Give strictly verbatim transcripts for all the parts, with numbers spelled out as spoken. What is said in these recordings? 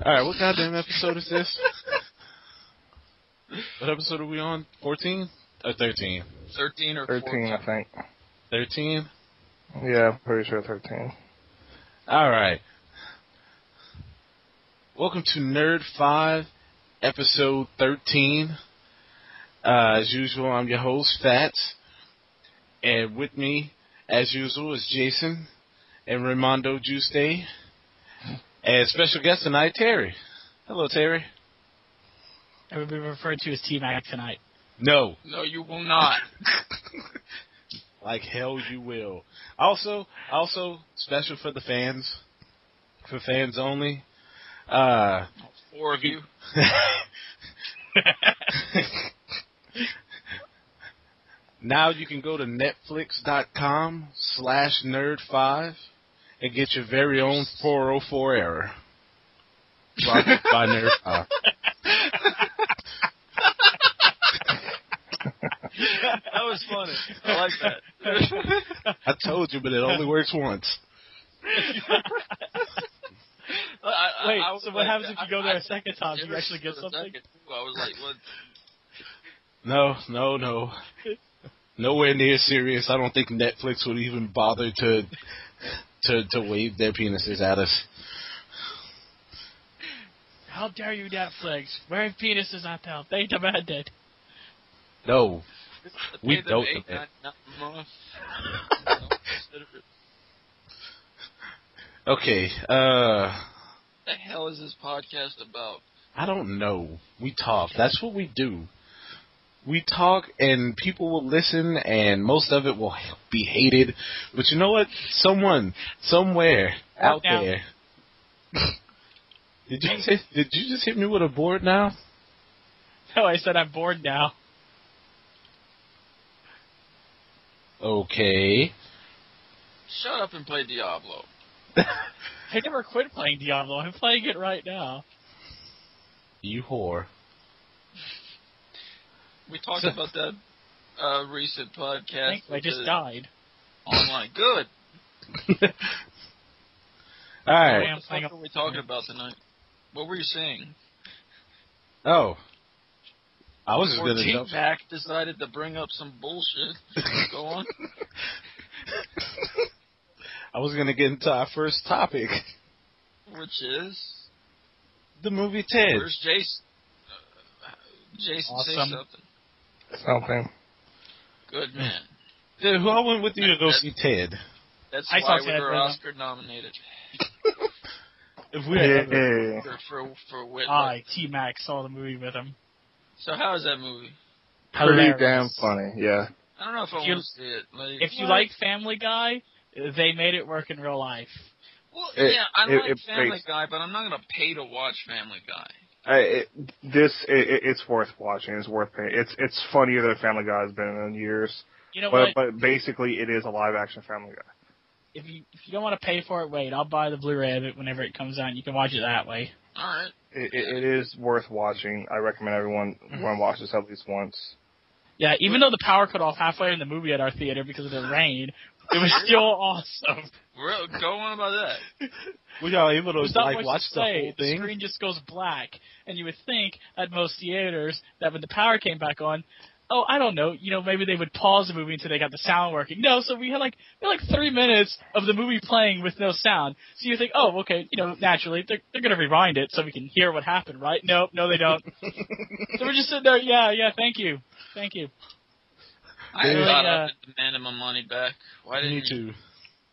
Alright, what goddamn episode is this? What episode are we on? fourteen? Or thirteen? thirteen or thirteen, fourteen. I think. thirteen? Yeah, pretty sure thirteen. Alright. Welcome to Nerd five, episode thirteen. Uh, as usual, I'm your host, Fats. And with me, as usual, is Jason and Raimondo Juste. And special guest tonight, Terry. Hello, Terry. I will be referred to as T-Mac tonight. No. No, you will not. Like hell you will. Also, also special for the fans. For fans only. Uh, Four of you. Now you can go to netflix.com slash nerd five and get your very own four oh four error. Brought to you by Nerd five. That was funny. I like that. I told you, but it only works once. I, I, Wait, I so what like, happens if you go there I, a second time? Do you actually get for a something? second, I was like, what? No, no, no. Nowhere near serious. I don't think Netflix would even bother to to to wave their penises at us. How dare you, Netflix? Wearing penises not help. They demanded. No. We Pay them don't eight demand. ninety-nine a month. Okay, uh... What the hell is this podcast about? I don't know. We talk. That's what we do. We talk, and people will listen, and most of it will be hated. But you know what? Someone, somewhere, out Now. there... Did you, say, did you just hit me with a board now? No, I said I'm bored now. Okay. Shut up and play Diablo. I never quit playing Diablo. I'm playing it right now. You whore. We talked about that uh, recent podcast. Thank you, I just the- died. Online. Good. Alright. I'm What the playing fuck are we talking about tonight? What were you saying? Oh. I was just Before gonna jump. T-Mac decided to bring up some bullshit. Go on. I was gonna get into our first topic. Which is? The movie Ted. Where's Jason? Uh, Jason, say Awesome. something. Something. Good man. Dude, who I went with you to go see Ted? That's I why saw we Ted were Bundy. Oscar nominated. If we had Yeah, ever- yeah, yeah. For, for, for Whitlock. I, T-Mac, saw the movie with him. So how is that movie? Pretty Hilarious. damn funny, yeah. I don't know if I If you- want to see it. Like, If you what? like Family Guy, they made it work in real life. Well, It- yeah, I it- like it Family makes- Guy, but I'm not going to pay to watch Family Guy. I, it, this, it, it's worth watching. It's worth paying. It's it's funnier than Family Guy has been in years. You know But what? but basically, it is a live action Family Guy. If you if you don't want to pay for it, wait. I'll buy the Blu-ray of it whenever it comes out. And you can watch it that way. All right. It, it, it is worth watching. I recommend everyone everyone watch this at least once. Yeah, even though the power cut off halfway in the movie at our theater because of the rain, it was still awesome. Real, go on about that. We got able to There's not like much watch to the say. whole The thing. screen just goes black, and you would think at most theaters that when the power came back on, oh, I don't know, you know, maybe they would pause the movie until they got the sound working. No, so we had like we had like three minutes of the movie playing with no sound. So you think, oh, okay, you know, naturally they're they're gonna rewind it so we can hear what happened, right? Nope, no, they don't. So we're just sitting there, yeah, yeah, thank you, thank you. I Really, thought uh, I demanded my money back. Why didn't Me you? too.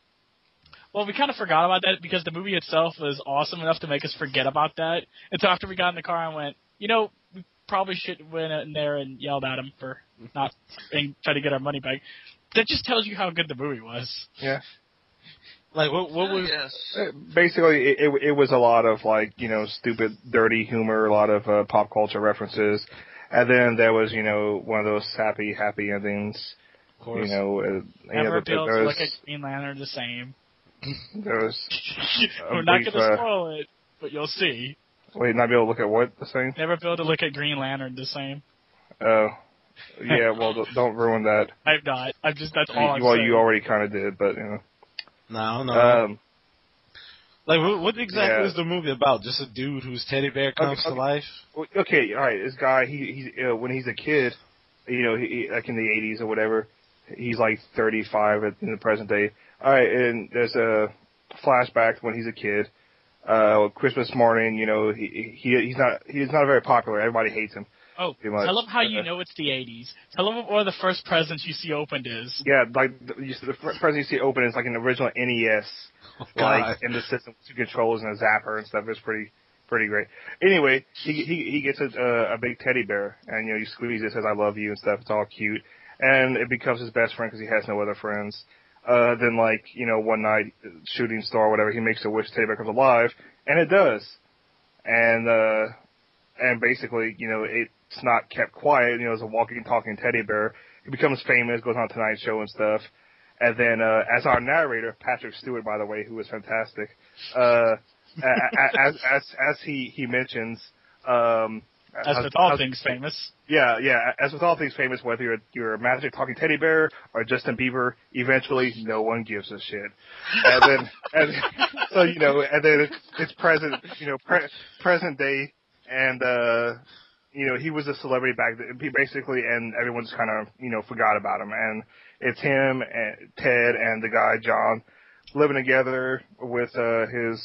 Well, we kind of forgot about that because the movie itself was awesome enough to make us forget about that. And so after we got in the car, I went, you know, we probably should have went in there and yelled at him for not and try to get our money back. That just tells you how good the movie was. Yeah. Like, what, what was... Yes. Uh, Basically, it, it it was a lot of like you know stupid, dirty humor, a lot of uh, pop culture references, and then there was you know one of those happy, happy endings. Of course. You know, uh, you Never know, be able there to was, look at Green Lantern the same. there was a We're not brief, going to uh, spoil it, but you'll see. wait, not be able to look at what the same? Never be able to look at Green Lantern the same. Oh, yeah. Well, don't- don't ruin that. I'm not. I'm just, that's all You- I'm well, saying. you already kind of did, but you know. No, no. Um, Like, what, what exactly Yeah. is the movie about? Just a dude whose teddy bear comes Okay, to okay. life? Okay, all right. This guy, he he's uh, when he's a kid, you know, he, he, like in the eighties or whatever, he's like thirty-five at, in the present day. All right, and there's a flashback when he's a kid. Uh, Christmas morning, you know, he he he's not he's not very popular. Everybody hates him. Oh, pretty much. tell them how you know it's the eighties. Tell them what one of the first presents you see opened is. Yeah, like the, you, the present you see open is like an original N E S, Oh, like in the system with two controls and a zapper and stuff. It's pretty pretty great. Anyway, he he he gets a uh, a big teddy bear, and you know you squeeze it, it says I love you and stuff. It's all cute, and it becomes his best friend because he has no other friends. Uh, then like you know one night, shooting star or whatever, he makes a wish teddy bear comes alive, and it does, and uh, and basically you know it. It's not kept quiet, you know, as a walking, talking teddy bear. He becomes famous, goes on Tonight Show and stuff. And then, uh, as our narrator, Patrick Stewart, by the way, who is fantastic, uh, as, as, as he, he mentions, um, as with all things famous. Yeah, yeah, as with all things famous, whether you're, you're a magic talking teddy bear or Justin Bieber, eventually no one gives a shit. And then, and, so, you know, and then it's, it's present, you know, pre- present day, and, uh, you know, he was a celebrity back then, basically, and everyone just kind of, you know, forgot about him. And it's him and Ted and the guy, John, living together with uh, his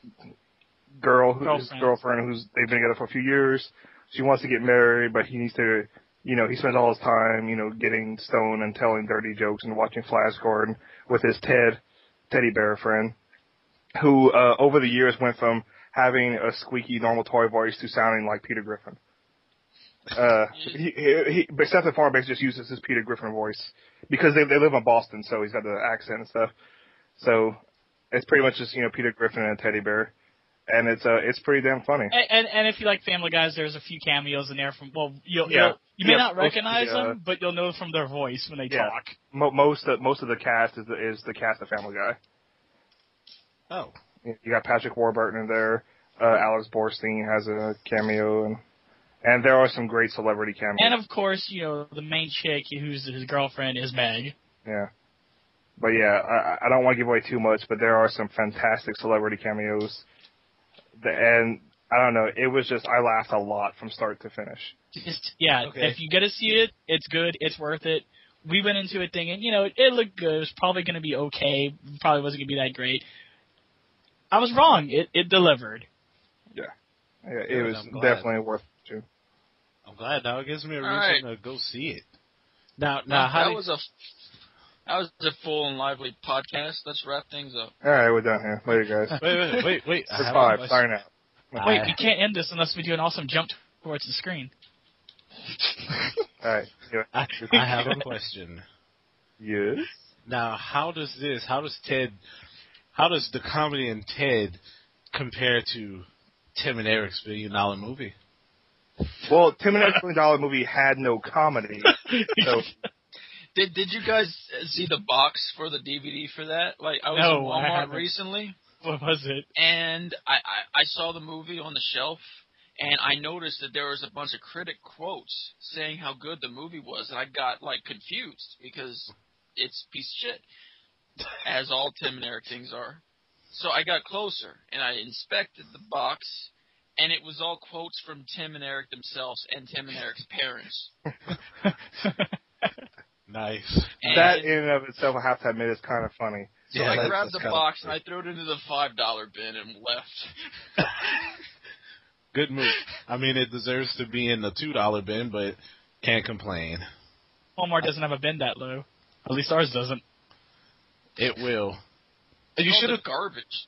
girl, girlfriend. his girlfriend, who's they've been together for a few years. She wants to get married, but he needs to, you know, he spends all his time, you know, getting stoned and telling dirty jokes and watching Flash Gordon with his Ted, teddy bear friend, who uh, over the years went from having a squeaky, normal toy voice to sounding like Peter Griffin. Uh, he, he, he, but Stephen Farbeck just uses his Peter Griffin voice because they they live in Boston, so he's got the accent and stuff. So it's pretty much just you know Peter Griffin and a teddy bear, and it's uh it's pretty damn funny. And, and and if you like Family Guys, there's a few cameos in there from well, you'll, Yeah. you'll you may Yeah, not recognize most of the, uh, them, but you'll know from their voice when they Yeah. talk. Mo- most of, most of the cast is the, is the cast of Family Guy. Oh. You got Patrick Warburton in there. Uh, Alex Borstein has a cameo, and and there are some great celebrity cameos. And of course, you know the main chick who's his girlfriend is Meg. Yeah. But yeah, I, I don't want to give away too much, but there are some fantastic celebrity cameos. The, and I don't know, it was just, I laughed a lot from start to finish. Just yeah, Okay. if you get to see it, it's good, it's worth it. We went into it thinking, you know, it, it looked good. It was probably going to be okay. Probably wasn't going to be that great. I was wrong. It it delivered. Yeah. Yeah, it Good, was I'm glad. definitely worth it. I'm glad now it gives me a All reason right. to go see it. Now, now, how that do was a that was a full and lively podcast. Let's wrap things up. All right, we're done here. Later, guys. wait, wait, wait, wait. I For have five. a question. Sign out. Wait, I- we can't end this unless we do an awesome jump towards the screen. All right. Yeah. I, I have a question. Yes. Now, how does this, how does Ted, how does the comedy in Ted compare to Tim and Eric's billion dollar movie? Well, Tim and Eric's Billion Dollar Movie had no comedy, so Did Did you guys see the box for the D V D for that? Like I was No, in I Walmart haven't. recently, What was it? and I, I I saw the movie on the shelf, and I noticed that there was a bunch of critic quotes saying how good the movie was, and I got like confused because it's a piece of shit, as all Tim and Eric things are. So I got closer and I inspected the box, and it was all quotes from Tim and Eric themselves and Tim and Eric's parents. Nice. And that in and of itself, I have to admit, is kind of funny. so Yeah, I that's- grabbed that's the kinda box cool. and I threw it into the five dollar bin and left. Good move. I mean, it deserves to be in the two dollar bin, but can't complain. Walmart doesn't have a bin that low. At least ours doesn't. It will. You It's should all have. the garbage.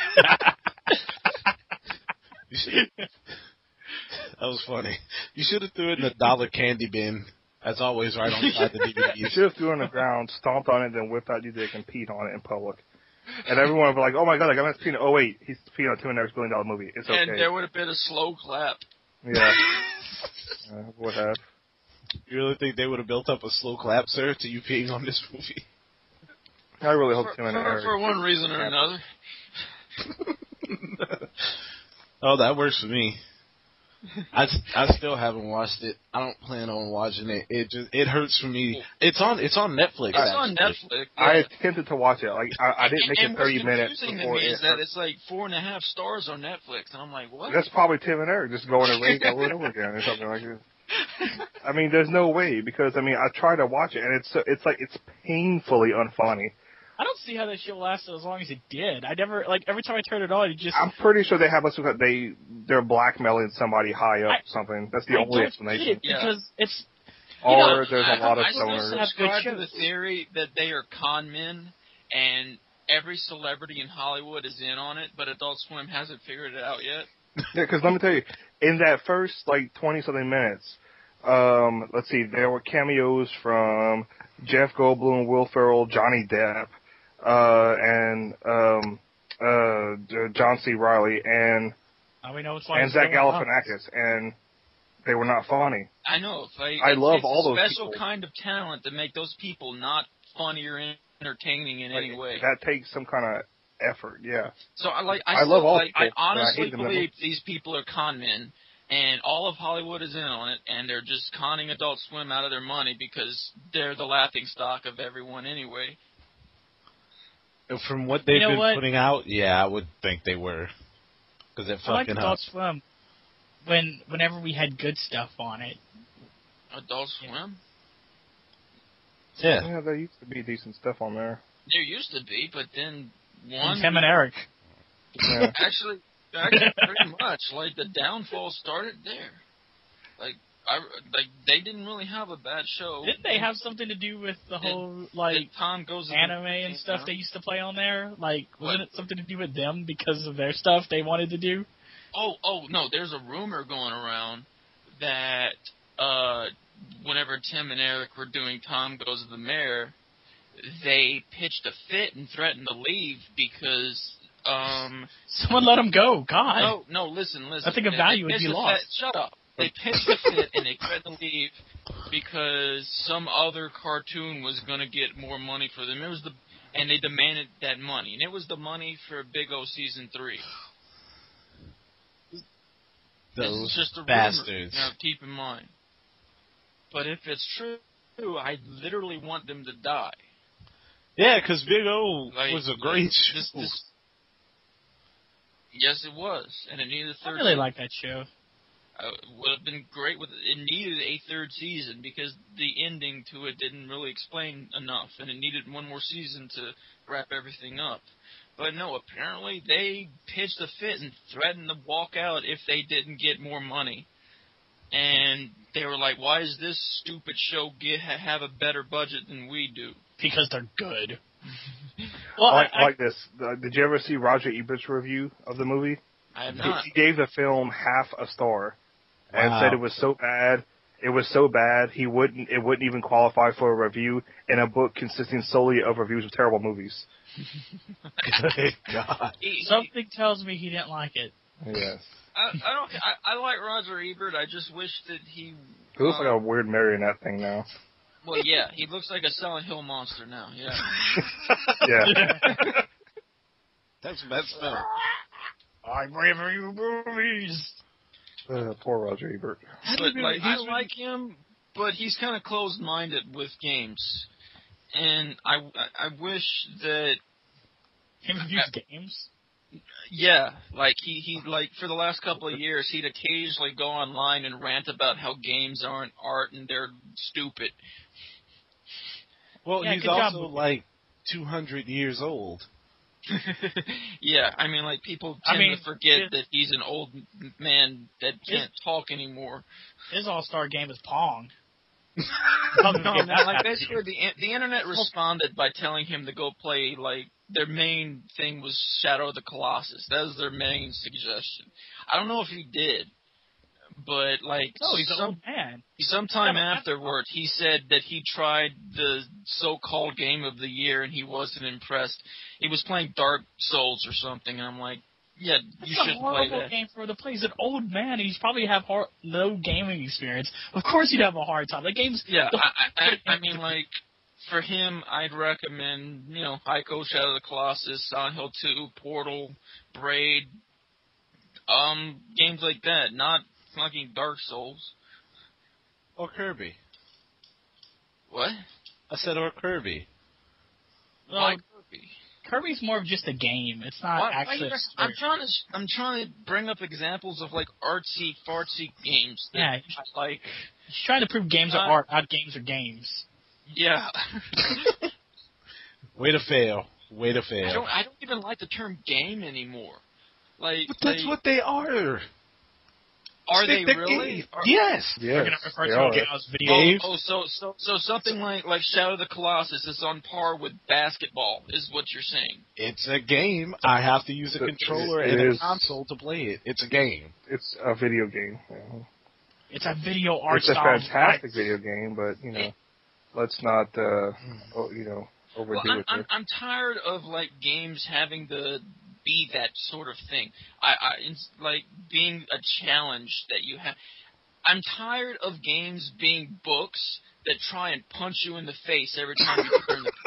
You should. That was funny. You should have threw it in the dollar candy bin. As always, right on side the D V You Ds. should have threw it on the ground, stomped on it, then whipped out your dick and peed on it in public. And everyone would be like, oh my god, I got my peeing. Oh wait, he's peeing on Tim and Eric's Billion Dollar Movie. It's okay. And there would have been a slow clap. Yeah. uh, would have. You really think they would have built up a slow clap, sir, to you peeing on this movie? I really hope For, Tim and for, Eric. for one reason or another. Oh, that works for me. I, I still haven't watched it. I don't plan on watching it. It just it hurts for me. It's on it's on Netflix. It's on actually. Netflix. I yeah. attempted to watch it. Like I, I didn't make and, it thirty and minutes what's confusing to before me it is that hurt. it's like four and a half stars on Netflix, and I'm like, what? That's probably Tim and Eric just going to rate over and over again or something like this. I mean, there's no way because I mean I tried to watch it and it's it's like it's painfully unfunny. I don't see how that show lasted as long as it did. I never like every time I turn it on, it just. I'm pretty sure they have us they they're blackmailing somebody high up I, or something. That's the I only don't explanation. get it Yeah. because it's. Or know, there's a I, lot of I still stoners. have good subscribe to the shows. theory that they are con men, and every celebrity in Hollywood is in on it, but Adult Swim hasn't figured it out yet. Yeah, because let me tell you, in that first like twenty something minutes, um, let's see, there were cameos from Jeff Goldblum, Will Ferrell, Johnny Depp, uh, and um, uh, John C. Reilly, and Oh, we know it's why and it's Zach going up. Galifianakis, and they were not funny. I know. Like, I it love takes all a those special people. kind of talent to make those people not funny or entertaining in any Like, way. that takes some kind of effort. Yeah, So I like. I, I still, love all like, people, I but I honestly hate them believe these people are con men, and all of Hollywood is in on it, and they're just conning Adult Swim out of their money because they're the laughing stock of everyone anyway. From what they've You know been what? putting out, yeah, I would think they were. Because it I like fucking Adult helps. Swim when whenever we had good stuff on it. Adult Swim. Yeah. yeah, there used to be decent stuff on there. There used to be, but then one. And Tim and Eric. Yeah. Actually, actually, pretty much. Like the downfall started there. Like I, like they didn't really have a bad show. Didn't they have something to do with the Did- whole like Did Tom goes to the- anime and stuff Huh? they used to play on there? Like, wasn't What? it something to do with them because of their stuff they wanted to do? Oh, oh no! There's a rumor going around that uh, whenever Tim and Eric were doing Tom Goes to the Mayor, they pitched a fit and threatened to leave because. Um, Someone let them go. God. no, no, listen, listen. Nothing of They- value they would be pitched a lost. fit- Shut up. They pitched a fit and they threatened to leave because some other cartoon was going to get more money for them. It was the and they demanded that money, and it was the money for Big O season three. This Those is just a bastards. rumor. Now, keep in mind. But if it's true, I literally want them to die. Yeah, because Big O Like, was a great like, show. this, this, yes, it was, and it needed a I third. really like that show. Uh, it would have been great with it needed a third season because the ending to it didn't really explain enough, and it needed one more season to wrap everything up. But no, apparently they pitched a fit and threatened to walk out if they didn't get more money. And they were like, "Why does this stupid show get have a better budget than we do?" Because they're good. well, I like, I, like this. Uh, did you ever see Roger Ebert's review of the movie? I have He, not. he gave the film half a star and Wow. said it was so bad. It was so bad he wouldn't. It wouldn't even qualify for a review in a book consisting solely of reviews of terrible movies. Good God. He- something tells me he didn't like it. Yes. I, I don't. I, I like Roger Ebert. I just wish that he. He looks uh, like a weird marionette thing now. Well, yeah, he looks like a Silent Hill monster now. Yeah. Yeah. That's messed up. I review movies. Uh, poor Roger Ebert. But like, I like him, but he's kind of closed-minded with games, and I, I, I wish that He reviews games. yeah, like he he like for the last couple of years, he'd occasionally go online and rant about how games aren't art and they're stupid. Well, Yeah, he's good job, also Luke. like two hundred years old. Yeah, I mean, like people I tend mean, to forget it- that he's an old man that can't talk anymore. His all-star game is Pong. No, man, like basically the the internet responded by telling him to go play like their main thing was Shadow of the Colossus. That was their main suggestion. I don't know if he did, but like No, he's an some, old man. sometime Yeah, but- afterward, he said that he tried the so-called game of the year and he wasn't impressed. He was playing Dark Souls or something, and I'm like, yeah, you It's a shouldn't play horrible that. game for him to play. He's an old man, and he's probably have hard, no gaming experience. Of course, he'd have a hard time. The game's Yeah, the- I, I, I mean, like, for him, I'd recommend, you know, Ico, Shadow of the Colossus, Silent Hill two, Portal, Braid, um, games like that. Not fucking Dark Souls. Or Kirby. What? I said or Kirby. Why Well, Kirby? Kirby's more of just a game. It's not Why, why actually. you a guys- story. I'm trying to I'm trying to bring up examples of like artsy fartsy games that Yeah, I like. he's trying to prove games Uh, are art, not games are games. Yeah. Way to fail. Way to I fail. don't I don't even like the term game anymore. Like, But that's like, what they are. are they They're really? games. Are- Yes. Yes, We're gonna refer they to are. it as video Oh, Games. oh, so so so something like like Shadow of the Colossus is on par with basketball, is what you're saying. It's a game. I have to use a It- controller it and a is- console to play it. It's a game. It's a video game. Yeah. It's a video art It's a style. fantastic video game, but you know, let's not, uh, oh, you know, overdo Well, I'm, it. I'm there. I'm tired of like games having to be that sort of thing. I, I it's like being a challenge that you have. I'm tired of games being books that try and punch you in the face every time you turn the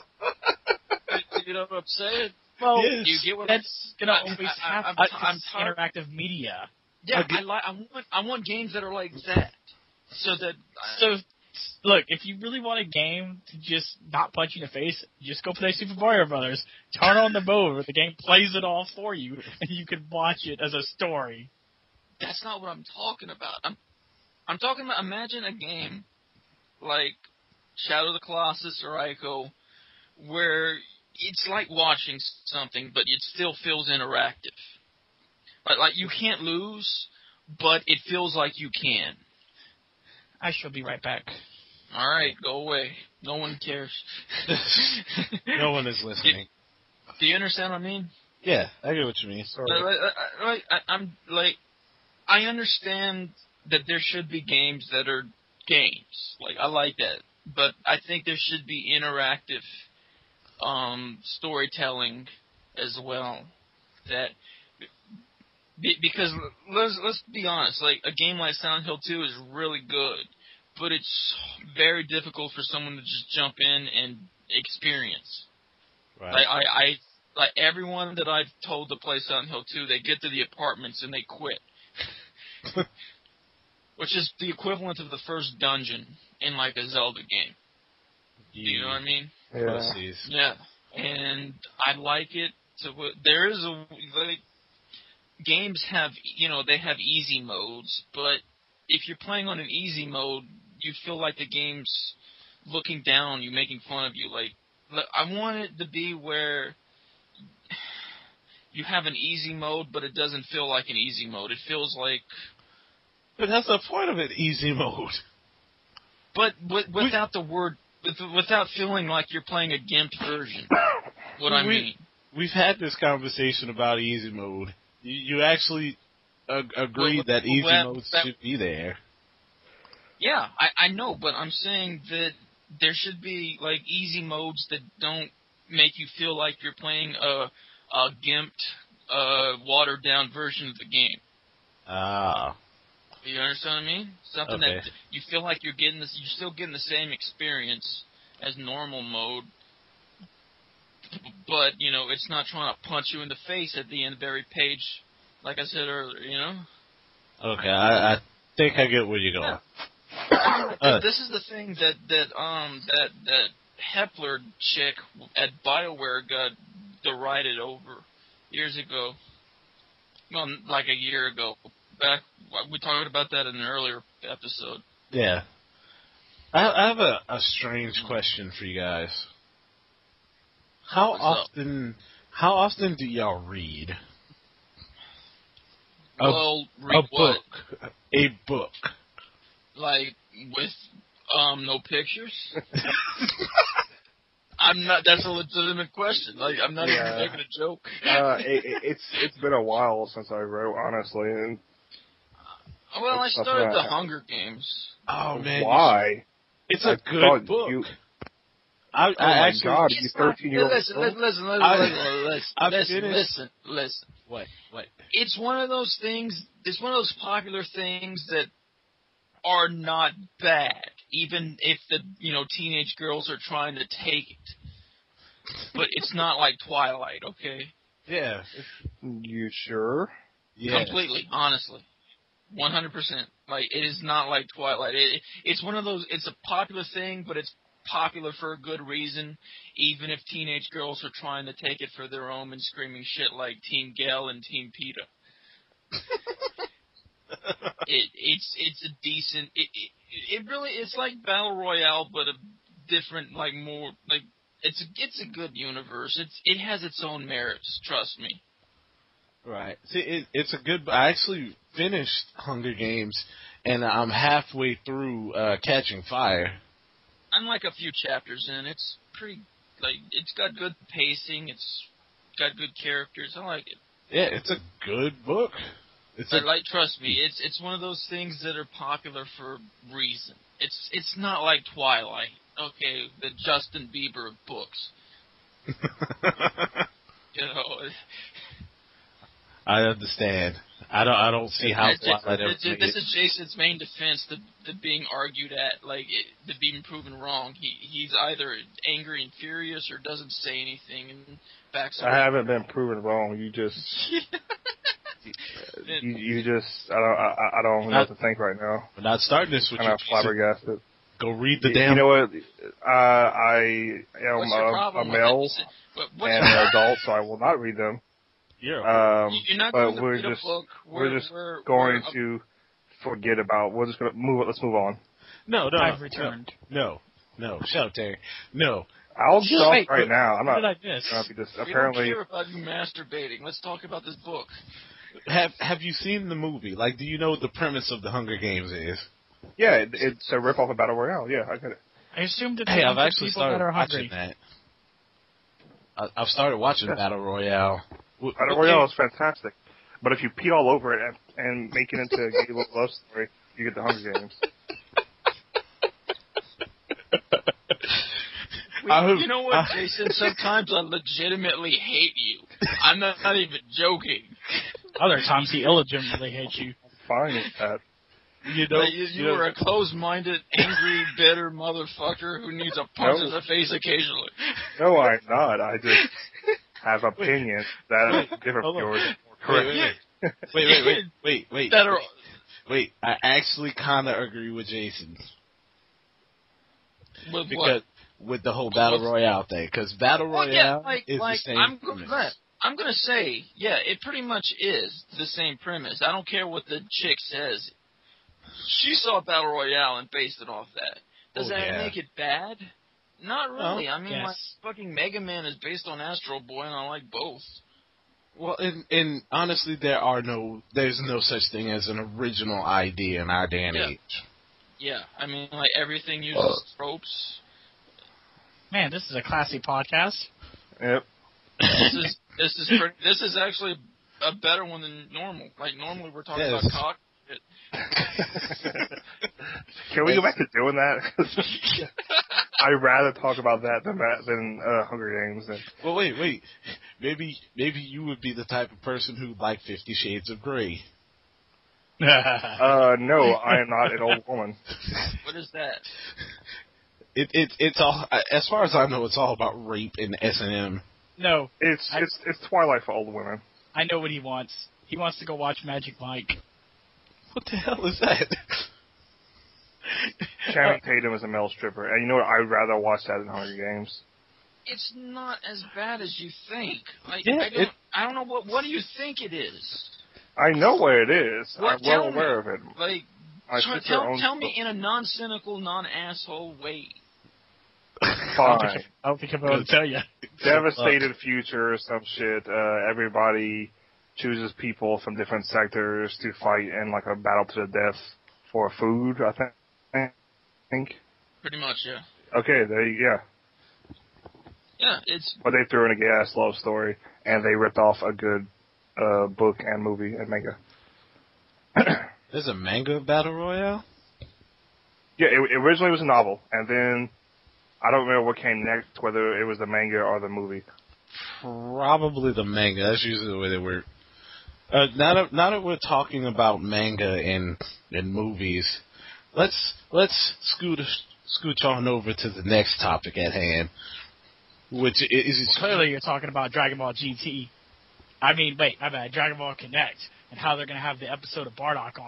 page. You- You know what I'm saying? Well, Yes. Do you get what that's gonna I- always I- I- happen. I'm- because I'm it's tired- interactive media. Yeah, Okay. I like. I want. I want games that are like that, so that. So, look, if you really want a game to just not punch you in the face, just go play Super Mario Brothers. Turn on the mode where the game plays it all for you, and you can watch it as a story. That's not what I'm talking about. I'm. I'm talking about. Imagine a game like Shadow of the Colossus or Ico, where it's like watching something, but it still feels interactive. But like you can't lose, but it feels like you can. I shall be right back. All right, go away. No one cares. No one is listening. Do you understand what I mean? Yeah, I get what you mean. Sorry. Like, I, I, I, I'm like, I understand that there should be games that are games. Like, I like that, but I think there should be interactive um, storytelling as well. That be, because let's let's be honest, like a game like Silent Hill two is really good, but it's very difficult for someone to just jump in and experience. Right. Like I, I like everyone that I've told to play Silent Hill two, they get to the apartments and they quit. Which is the equivalent of the first dungeon in like a Zelda game. Do you know what I mean? Yeah. Pussies. Yeah. And I like it to there is a like games have you know, they have easy modes, but if you're playing on an easy mode, you feel like the game's looking down on you, making fun of you. Like Look, I want it to be where you have an easy mode, but it doesn't feel like an easy mode. It feels like, But that's the point of it, easy mode. but with, without the word, with, without feeling like you're playing a gimped version. What I We- mean. We've had this conversation about easy mode. You, you actually ag- agreed Well, that easy well, modes that- should be there. Yeah, I, I know, but I'm saying that there should be like easy modes that don't make you feel like you're playing a, a gimped, uh, watered down version of the game. Ah. You understand what I mean? Something Okay. that you feel like you're getting this, you're still getting the same experience as normal mode, but you know it's not trying to punch you in the face at the end of every page, like I said earlier. You know. Okay, I, I think I get where you're going. Yeah. Uh, this is the thing that that um that that Hepler chick at BioWare got derided over years ago. Well, like a year ago. Back we talked about that in an earlier episode. Yeah. I, I have a, a strange question for you guys. How What's up? often how often do y'all read? A, well, read a what? book. A book. Like with um no pictures? I'm not. That's a legitimate question. Like I'm not Yeah. even making a joke. Uh, it, it- it's it's been a while since I wrote, honestly. And Well, I What's up started with the that? Hunger Games. Oh man. why? It's I a good thought book. you- I, Oh I my actually God! You It's not- thirteen year old. Listen, listen, listen, listen, I- listen, listen, I listen, finished- listen, listen. What? What? It's one of those things. It's one of those popular things that are not bad, even if the you know teenage girls are trying to take it. But it's not like Twilight, okay? Yeah. You sure? Yeah. Completely, honestly. one hundred percent. Like, it is not like Twilight. It, it's one of those, it's a popular thing, but it's popular for a good reason, even if teenage girls are trying to take it for their own and screaming shit like Team Gale and Team PETA. it, it's it's a decent, it, it, it really, it's like Battle Royale, but a different, like, more, like, it's a, it's a good universe. It's It has its own merits, trust me. Right. See, it, it's a good. I actually finished Hunger Games, and I'm halfway through uh, Catching Fire. I'm like a few chapters in. It's pretty, like, it's got good pacing. It's got good characters. I like it. Yeah, it's a good book. It's But, a, like, trust me, it's it's one of those things that are popular for a reason. It's it's not like Twilight. Okay, the Justin Bieber of books. You know. I understand. I don't. I don't see how It's- Twilight ever it's- made This it. is Jason's main defense to, to being argued at, like, it, to being proven wrong. He He's either angry and furious or doesn't say anything and backs away. I haven't been proven wrong. You just, you, you just, I don't, I, I don't know what to think right now. We're not starting this with Kind you. of Jason. flabbergasted. Go read the You, damn. you know what? Uh, I am What's your a, problem a with male it? What, what's and your, an adult, so I will not read them. You're Um, you're not but going to we're read just, a book. we're, We're, just we're, going we're, to forget about. We're just going to move. Let's move on. no, no, I've no, returned. No, no, no. Shut up, Terry. No. I'll Just stop wait, right what- now. I'm what not. did I miss? Gonna be dis- we apparently, don't care about you masturbating. Let's talk about this book. Have Have you seen the movie? Like, do you know what the premise of the Hunger Games is? yeah, it, it's a rip off of Battle Royale. Yeah, I get it. I assumed it's Hey, a I've bunch of actually people started that are watching hungry. that. I, I've started watching Yeah. Battle Royale. What- Battle what Royale game- is fantastic, but if you pee all over it and, and make it into a gay little love story, you get the Hunger Games. We, I hope- you know what, I- Jason? Sometimes I legitimately hate you. I'm not, not even joking. Other times he illegitimately hates you. Fine with that. You know, Like, you, you know- are a closed-minded, angry, bitter motherfucker who needs a punch No. in the face occasionally. No, I'm not. I just have opinions that are different hold from on. yours. More Wait, correct. wait, wait, wait, wait, wait, wait. That are, Wait, I actually kind of agree with Jason with because what? with the whole Battle What's- Royale thing, because Battle Well, Royale yeah, like, is like the same. I'm premise. gonna, I'm gonna say, yeah, it pretty much is the same premise. I don't care what the chick says. She saw Battle Royale and based it off that. Does Oh, that yeah. make it bad? Not really. I mean, yes. like, fucking Mega Man is based on Astro Boy, and I like both. Well, and, and honestly, there are no, there's no such thing as an original idea in our day and Yeah. age. Yeah, I mean, like, everything uses tropes. Man, this is a classy podcast. Yep. This is this is pretty, this is actually a better one than normal. Like, normally we're talking Yes. about cock. Can we go back to doing that? I'd rather talk about that than that than uh, Hunger Games. And, Well, wait, wait. Maybe, maybe you would be the type of person who liked Fifty Shades of Grey. uh, no, I am not an old woman. What is that? It, it, it's all, as far as I know, it's all about rape and S and M. No, It's I- it's it's Twilight for old women. I know what he wants. He wants to go watch Magic Mike. What the hell is that? Channing Tatum is a male stripper, and you know what? I'd rather watch that than Hunger Games. It's not as bad as you think. Like, Yeah, I don't, it- I don't know what. What do you think it is? I know what it is. Well, I'm tell well me. aware of it. Like, My try, sister tell, owns tell the me in a non-cynical, non-asshole way. I don't Fine. think, I don't think I'm able to tell you. Devastated future, some shit. Uh, everybody chooses people from different sectors to fight in like a battle to the death for food. I think. I think. Pretty much, yeah. Okay, there you yeah. Yeah, it's But they threw in a gay ass love story, and they ripped off a good uh, book and movie and manga. There's a manga of Battle Royale? Yeah, it, it originally was a novel, and then I don't remember what came next, whether it was the manga or the movie. Probably the manga. That's usually the way they work. Uh, now that now that we're talking about manga and and movies, let's let's scoot scooch on over to the next topic at hand, which is Well, clearly, you're talking about Dragon Ball G T. I mean, wait, my bad. Dragon Ball Connect and how they're going to have the episode of Bardock on it.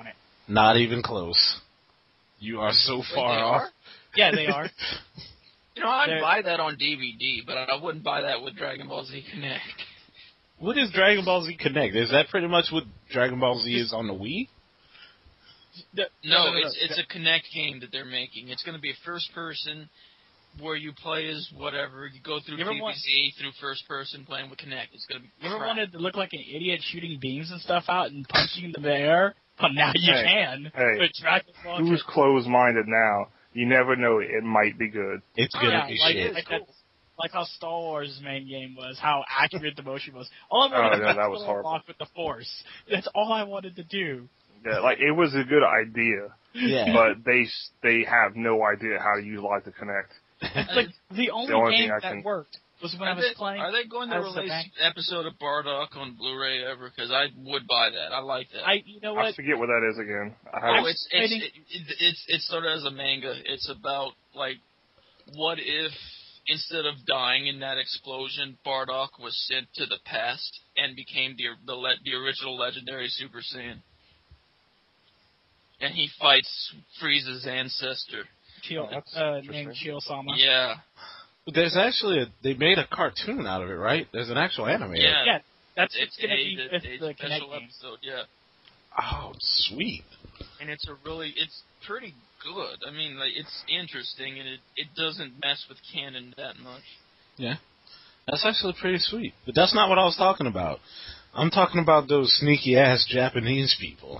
Not even close. You are so Wait, far they off. are? Yeah, they are. You know, I'd They're- buy that on D V D, but I wouldn't buy that with Dragon Ball Z Connect. What is Dragon Ball Z Connect? Is that pretty much what Dragon Ball Z is on the Wii? The- No, it's it's a Connect game that they're making. It's going to be a first person where you play as whatever. You go through You ever P want- V Z through first person playing with Connect. It's going to be You ever crap. wanted to look like an idiot shooting beams and stuff out and punching into the air? Well, now you Hey, can. hey, With Dragon Ball Who's closed-minded now? You never know. It might be good. It's Oh, gonna yeah, be like, shit. like, that, like how Star Wars' main game was, how accurate the motion was. All I Oh, wanted no, was that to was go horrible. walk with the Force. That's all I wanted to do. Yeah, like it was a good idea, Yeah. but they they have no idea how to utilize the Connect. It's like the only, only game thing I that can- worked was when I Are was they, playing. are they going to as the release bank- episode of Bardock on Blu-ray ever? Because I would buy that. I like that. I, you know I what? forget what that is again. I Oh, haven't, it's it's waiting- it, it, it's it's sort of as a manga. It's about like, what if instead of dying in that explosion, Bardock was sent to the past and became the the le- the original legendary Super Saiyan, and he fights Frieza's ancestor. Chil, Oh, that's uh, interesting. named Chil Sama. Yeah, There's actually a, they made a cartoon out of it, right? There's an actual anime. yeah. Yeah, that's It's it's gonna a, be the- with a the Kinect special game. episode. Yeah. Oh, sweet. And it's a really, it's pretty good. I mean, like, it's interesting, and it, it doesn't mess with canon that much. Yeah. That's actually pretty sweet. But that's not what I was talking about. I'm talking about those sneaky ass Japanese people.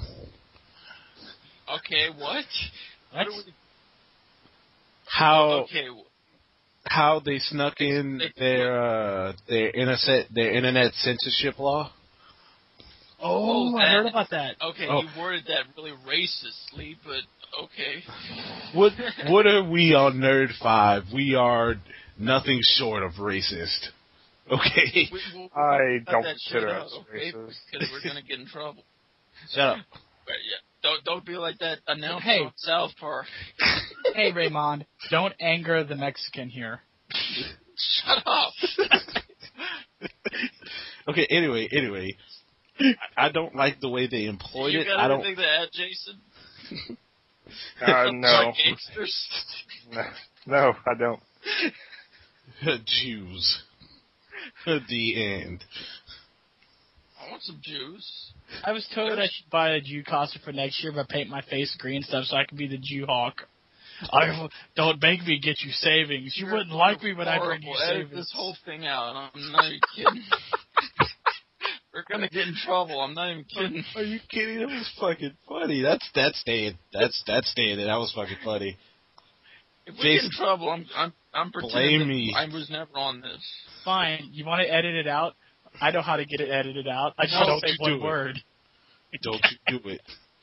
Okay, what? What What? are we, How okay, how they snuck in their uh, their internet their internet censorship law. Oh, Oh, I heard that- about that. okay, Oh. you worded that really racistly, but okay. What what are we on Nerd Five? We are nothing short of racist. Okay. We, we'll, I cut don't that shit consider out, us okay? racist. Because we're gonna get in trouble. Shut up. But yeah, don't don't be like that announcer Hey. on South Park. Hey, Raymond, don't anger the Mexican here. Shut up. Okay. Anyway, anyway, I, I don't like the way they employed you it. got I don't. anything to add, Jason? Uh, no. Like gangsters. no, no, I don't. Jews. The end. I want some Jews. I was told I should buy a Jew costume for next year, but paint my face green stuff so I can be the Jew hawk. I, don't make me get you savings. You You're- wouldn't like you're me when I bring you horrible. Edit savings. this whole thing out. I'm not even kidding. We're gonna get in trouble. I'm not even kidding. Are you kidding? That was fucking funny. That's that's staying. That's that's staying. That was fucking funny. If we get in Jason, trouble, I'm I'm I'm blame pretending that me. I was never on this. Fine. You want to edit it out? I know how to get it edited out. I just No, don't say you one do it. word. Don't you do it,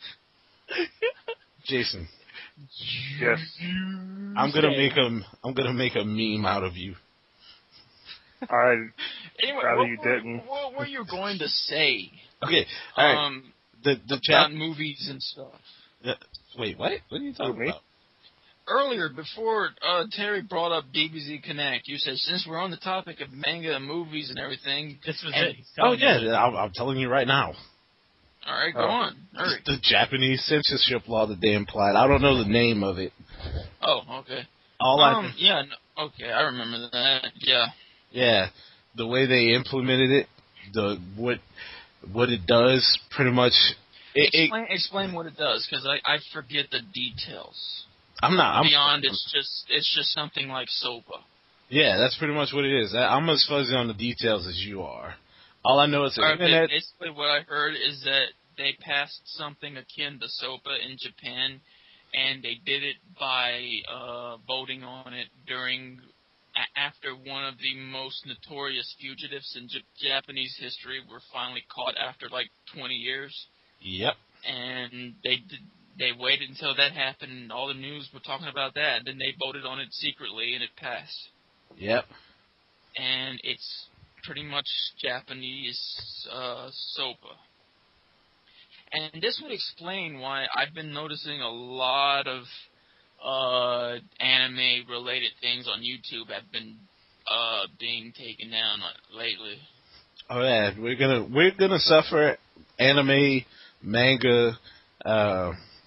Jason. Yes. I'm gonna Say. make a I'm gonna make a meme out of you. I Anyway, Rather what, you were- didn't. what were you going to say? Okay. All right. Um, the the about chap. movies and stuff. Uh, wait. What? What are you talking Who, me? about? Earlier, before uh, Terry brought up D B Z Connect, you said since we're on the topic of manga and movies and everything, This was And- it. He's Oh telling yeah, you. I'm, I'm telling you right now. all right, go Oh. on. Hurry. The Japanese censorship law that they implied. I don't know the name of it. Oh, okay. All I um, yeah, no, okay, I remember that. Yeah. Yeah, the way they implemented it, the what what it does, pretty much. It, it, explain, explain what it does, because I, I forget the details. I'm not. I'm, Beyond, it's just it's just something like SOPA. Yeah, that's pretty much what it is. I, I'm as fuzzy on the details as you are. All I know is the Or internet. basically, what I heard is that they passed something akin to SOPA in Japan, and they did it by uh, voting on it during a- after one of the most notorious fugitives in J- Japanese history were finally caught after like twenty years. Yep. And they did, they waited until that happened, and all the news were talking about that. And then they voted on it secretly, and it passed. Yep. And it's pretty much Japanese uh, SOPA. And this would explain why I've been noticing a lot of uh, anime-related things on YouTube have been uh, being taken down lately. Oh yeah, we're gonna we're gonna suffer anime, manga, uh,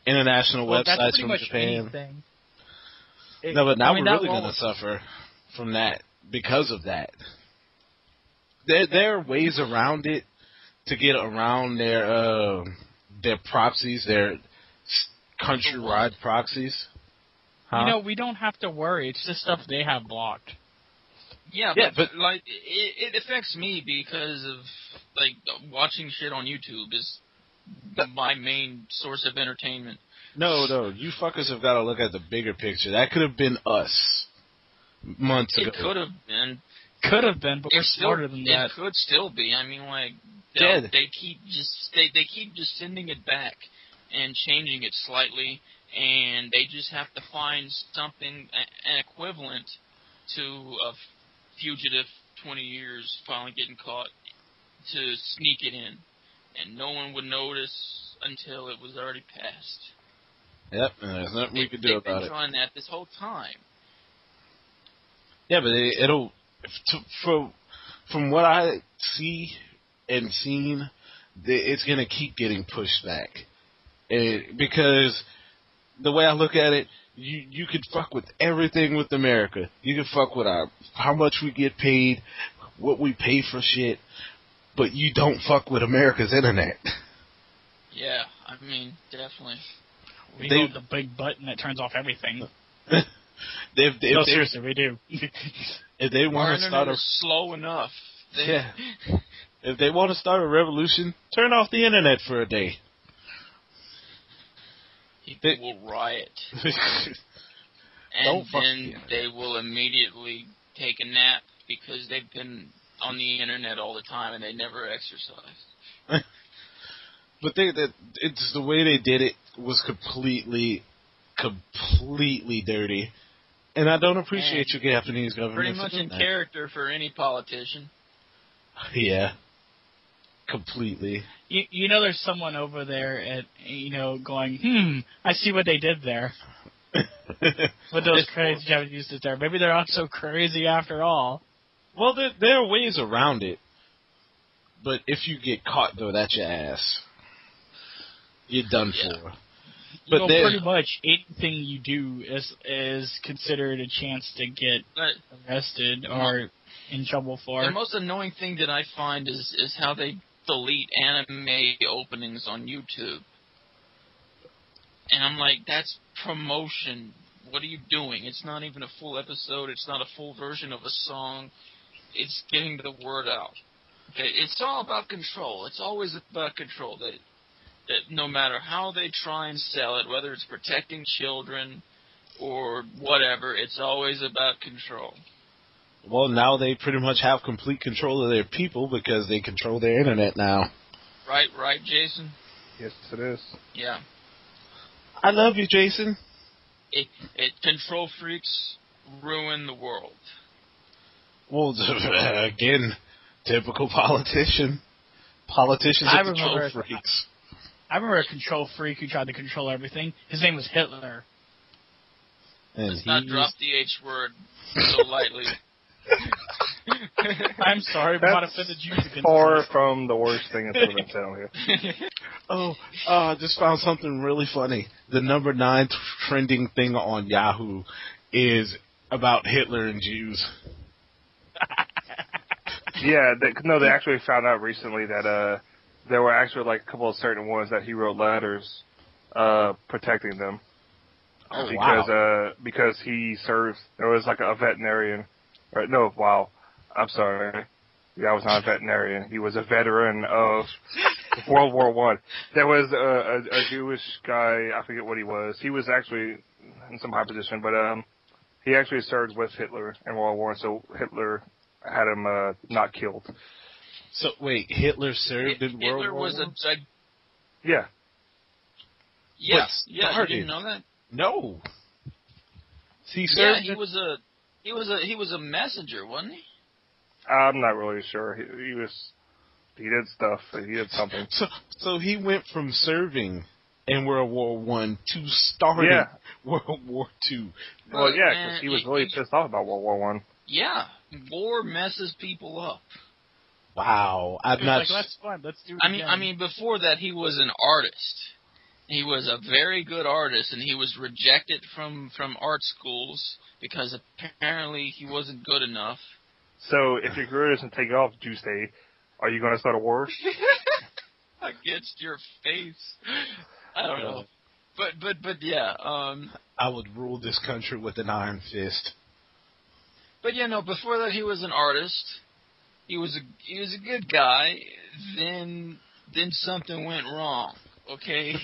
international Well, that's websites pretty from much Japan. anything. It- No, but now I mean, we're that really won't- going to suffer from that because of that. There, there are ways around it to get around their uh, their proxies, their s- countrywide proxies. Huh? You know, we don't have to worry. It's just stuff they have blocked. Yeah, Yeah, but, but- like it, it affects me because of like watching shit on YouTube is my main source of entertainment. No, no, you fuckers have got to look at the bigger picture. That could have been us months It ago. could have been. Could have been, but we're It still, smarter than that. It could still be. I mean, like Yeah. they, they keep just they they keep just sending it back and changing it slightly, and they just have to find something a- an equivalent to a fugitive twenty years finally getting caught to sneak it in, and no one would notice until it was already passed. Yep, and there's nothing we They, can do they've about been it. trying that this whole time. Yeah, but it, it'll to, from from what I see and seen, the, it's gonna keep getting pushed back, it, because the way I look at it, you you could fuck with everything with America. You can fuck with our how much we get paid, what we pay for shit, but you don't fuck with America's internet. Yeah, I mean, definitely. We They- hold the big button that turns off everything. if, if, no, they, seriously, we do. if they Our want to start internet a is slow enough. They, yeah, if they want to start a revolution, turn off the internet for a day. People They- will riot. And Don't fuck then the internet. they will immediately take a nap because they've been on the internet all the time and they never exercise. But they, that it's the way they did it was completely, completely dirty, and I don't appreciate And your Japanese government. Pretty for much doing in that. character for any politician. Yeah, completely. you, you know, there's someone over there at you know going, hmm, I see what they did there with those crazy Japanese there. Maybe they're not so crazy after all. Well, there, there are ways around it, but if you get caught, though, that's your ass. You're done Yeah. for. You But know, there- pretty much anything you do is is considered a chance to get But arrested or in trouble for. the most annoying thing that I find is, is how they delete anime openings on YouTube. And I'm like, that's promotion. What are you doing? It's not even a full episode. It's not a full version of a song. It's getting the word out. Okay, it's all about control. It's always about control. That that no matter how they try and sell it, whether it's protecting children or whatever, it's always about control. Well, now they pretty much have complete control of their people because they control their internet now. Right, right, Jason? Yes, it is. Yeah. I love you, Jason. It, it control freaks ruin the world. Well, again, typical politician. Politicians I are control remember- freaks. I remember a control freak who tried to control everything. His name was Hitler. And Let's not he's- drop the H word so lightly. I'm sorry, but I That's offended you. again. far from the worst thing that's ever been said on here. Oh, oh, I just found something really funny. The number nine t- trending thing on Yahoo is about Hitler and Jews. Yeah, they, no, they actually found out recently that uh, there were actually like a couple of certain ones that he wrote letters uh, protecting them. Oh, because wow. uh, because he served. There was like a veterinarian. Or, no, wow. I'm sorry. Yeah, I was not a veterinarian. He was a veteran of World War One. There was a, a, a Jewish guy. I forget what he was. He was actually in some high position, but um, he actually served with Hitler in World War One. So Hitler had him uh, not killed. So, wait, Hitler served in World Hitler War was a, One? a Yeah. yeah, But yeah. You started. didn't know that? No. He Yeah, served he in- was a he was a he was a messenger, wasn't he? I'm not really sure. He, he was. He did stuff. He did something. So, so he went from serving in World War One to starting Yeah. World War Two. Well, Well, yeah, man, because he was it- really it- pissed off about World War One. Yeah, war messes people up. Wow, I'm He was not. like, that's fun. Let's do it I mean, again. I mean, before that, he was an artist, He was a very good artist, and he was rejected from, from art schools because apparently he wasn't good enough. So, if your career doesn't take off, Juice, are you going to start a war? Against your face. I don't know. But, but, but yeah. Um, I would rule this country with an iron fist. But, yeah, no, before that he was an artist. He was a, he was a good guy. Then, then something went wrong. Okay?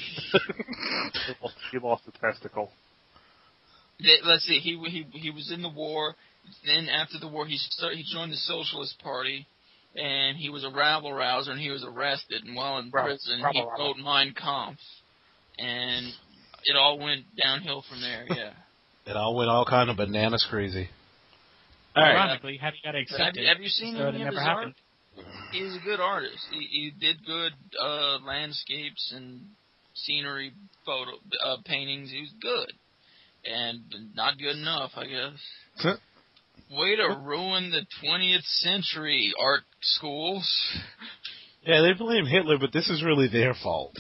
He lost a testicle. Let's see, he, he, he was in the war. Then after the war, he started, he joined the Socialist Party. And he was a rabble-rouser, and he was arrested. And while in prison, he wrote Mein Kampf. And it all went downhill from there, yeah. It all went all kind of bananas crazy. All right. Ironically, have you got to accept have, it? Have you seen any of his happened. art? He's a good artist. He, he did good uh, landscapes and scenery photo uh, paintings. He was good. And not good enough, I guess. Way to ruin the twentieth century art schools. Yeah, they blame Hitler, but this is really their fault.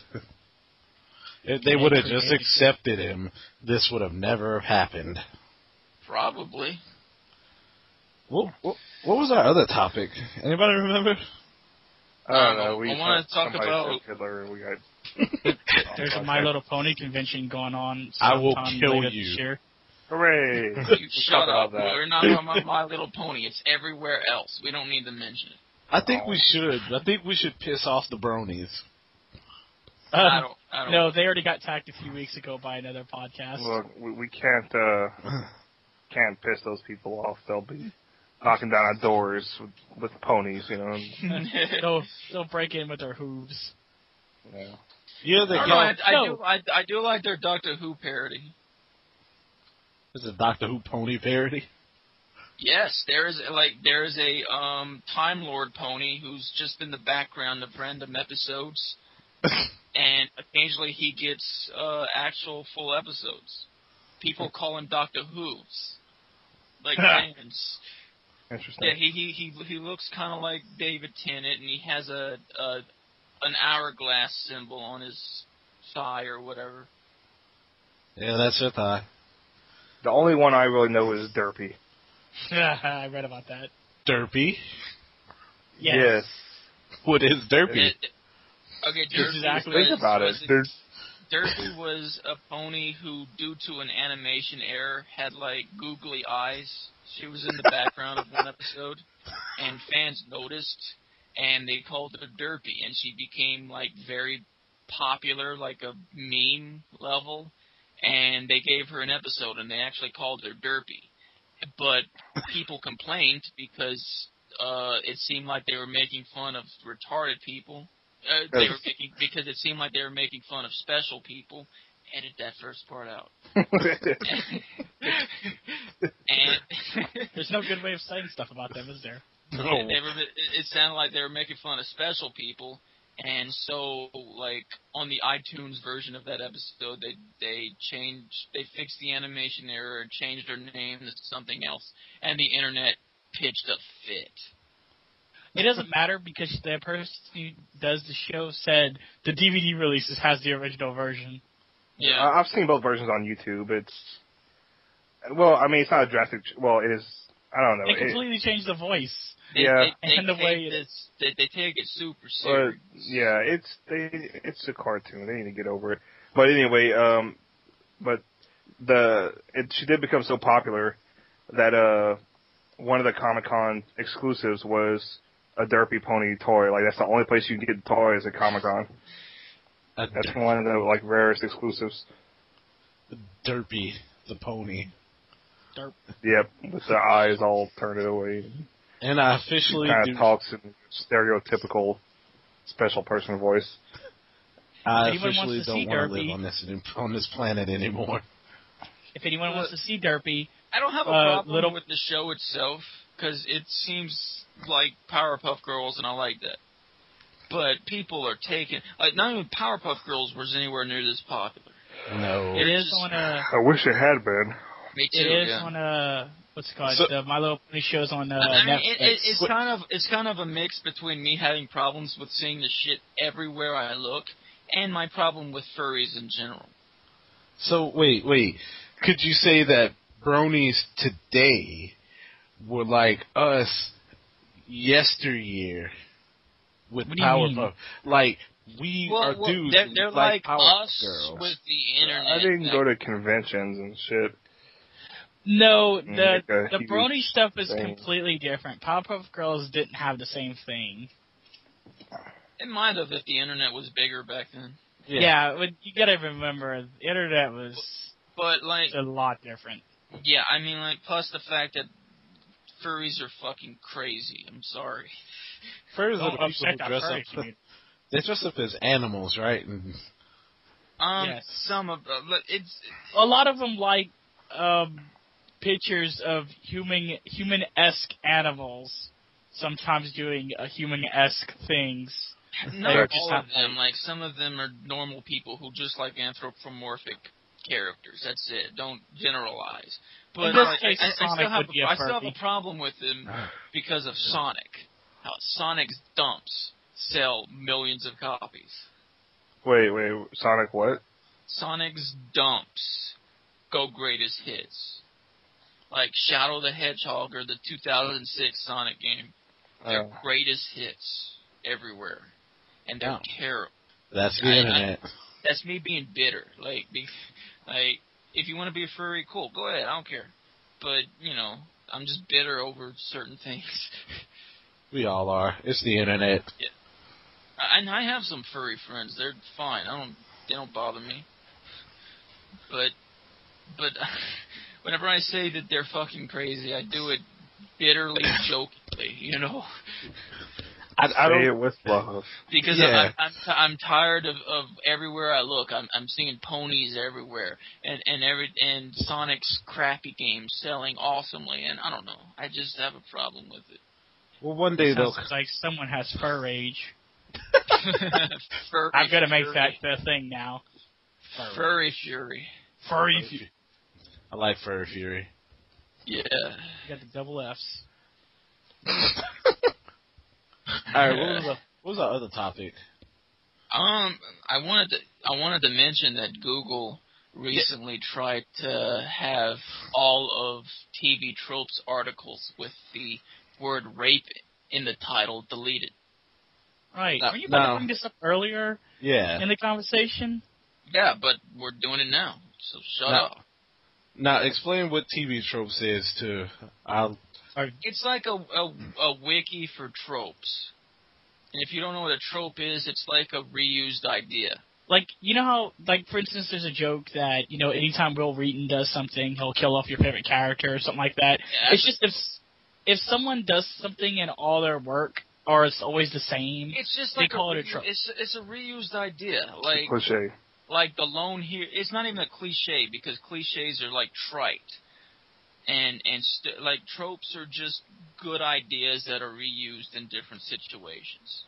If they would have just accepted him, this would have never happened. Probably. What, what, what was our other topic? Anybody remember? I don't know. We I want to talk about Hitler. And we got There's a My Little Pony convention going on. I will kill later you. This year. Hooray! You shut up. We're not talking about My Little Pony. It's everywhere else. We don't need to mention it. I think oh. we should. I think we should piss off the bronies. Uh, I don't, I don't no, they already got tagged a few weeks ago by another podcast. Look, we, we can't uh, can't piss those people off. They'll be knocking down our doors with, with ponies, you know. they'll, they'll break in with their hooves. Yeah. Yeah, they I, can. know, I, I do. I, I do like their Doctor Who parody. Is it Doctor Who pony parody? Yes, there is like there is a um, Time Lord pony who's just in the background of random episodes, and occasionally he gets uh, actual full episodes. People call him Doctor Who's, like fans. Interesting. Yeah, he he he he looks kind of like David Tennant, and he has a, a an hourglass symbol on his thigh or whatever. Yeah, that's her thigh. The only one I really know is Derpy. I read about that. Derpy? Yes. yes. What is Derpy? It, okay, Derpy exactly was, think about was it. There's... Derpy was a pony who, due to an animation error, had like googly eyes. She was in the background of one episode, and fans noticed, and they called her Derpy, and she became like very popular, like a meme level. And they gave her an episode, and they actually called her Derpy. But people complained because uh, it seemed like they were making fun of retarded people. Uh, they were making because it seemed like they were making fun of special people. Edit that first part out. and there's no good way of saying stuff about them, is there? No. They were, it sounded like they were making fun of special people. And so, like, on the iTunes version of that episode, they they changed, they fixed the animation error, changed her name to something else, and the internet pitched a fit. It doesn't matter because the person who does the show said the D V D releases has the original version. Yeah, I've seen both versions on YouTube. It's well, I mean, it's not a drastic. Well, it is. I don't know. They completely it, changed the voice. They, yeah, they, they and the way this, they, they take it super serious. But, yeah, it's they, it's a cartoon. They need to get over it. But anyway, um, but the it, she did become so popular that uh, one of the Comic-Con exclusives was a Derpy pony toy. Like that's the only place you can get toys at Comic-Con. That's one of the like rarest exclusives. Derpy, the pony. Derp. Yep, with the eyes all turned away. And I officially kind do... of talks in stereotypical special person voice. I Anyone officially don't want to live Derpy, on this on this planet anymore. If anyone wants to see Derpy, I don't have a uh, problem little... with the show itself because it seems like Powerpuff Girls, and I like that. But people are taking like not even Powerpuff Girls was anywhere near this popular. No, it is on a. I wish it had been. Me too. It is yeah. on a. What's it called? So, the My Little Pony shows on uh, I mean, Netflix. it, it, it's kind of it's kind of a mix between me having problems with seeing the shit everywhere I look, and my problem with furries in general. So wait, wait. Could you say that bronies today were like us yesteryear with What do you mean? Powerpuff? Like we Well, are well, dudes they're, who they're like, like Powerpuff us girls. with the internet. I didn't that- go to conventions and shit. No, Mm, the like a the huge brony stuff is thing. completely different. Powerpuff Girls didn't have the same thing. It might have if the internet was bigger back then. Yeah, but you gotta remember, the internet was But, like, a lot different. yeah, I mean, like, plus the fact that furries are fucking crazy. I'm sorry. Furries are Don't the people upset who that dress furry up. community. They dress up as animals, right? And Um, Yes. some of uh, look, it's A lot of them like um, pictures of human human-esque animals, sometimes doing uh, human-esque things. not They're all just of not them. like- Like some of them are normal people who just like anthropomorphic characters. That's it. Don't generalize. But In this like, case, I, I Sonic still have would be a I still have furry. a problem with them because of Sonic. How Sonic's dumps sell millions of copies. Wait, wait, Sonic what? Sonic's dumps go greatest hits. Like Shadow the Hedgehog or the two thousand six Sonic game. They're Oh. greatest hits everywhere. And they're Yeah. terrible. that's the I- I- internet. That's me being bitter. Like, be, like if you want to be a furry, cool, go ahead, I don't care. But, you know, I'm just bitter over certain things. We all are. It's the internet. And I have some furry friends. They're fine. I don't. They don't bother me. But, but whenever I say that they're fucking crazy, I do it bitterly, jokingly. You know, I, I Say it don't. with love. because Yeah. I'm I'm, t- I'm tired of, of everywhere I look. I'm I'm seeing ponies everywhere, and and every and Sonic's crappy games selling awesomely, and I don't know. I just have a problem with it. Well, one day they'll. Sounds like someone has fur rage. Furry I'm gonna make fury. that the thing now. Furry fury. Furry. fu- I like Furry Fury. Yeah. You got the double F's. All right, what was the what was our other topic? Um, I wanted to I wanted to mention that Google recently tried to have all of T V Tropes articles with the word rape in the title deleted. Right. No, Were you about no. to bring this up earlier Yeah. in the conversation? Yeah, but we're doing it now, so shut No. up. Now explain what T V tropes is to. I'll. It's like a, a a wiki for tropes. And if you don't know what a trope is, it's like a reused idea. Like, you know how, like, for instance, there's a joke that, you know, anytime Will Wheaton does something, he'll kill off your favorite character or something like that. Yeah, It's just if if someone does something in all their work, or it's always the same, It's just they like call a, it a reu- trope. It's it's a reused idea. Like Cliche. like the lone hero. It's not even a cliche because cliches are like trite, and and st- like tropes are just good ideas that are reused in different situations.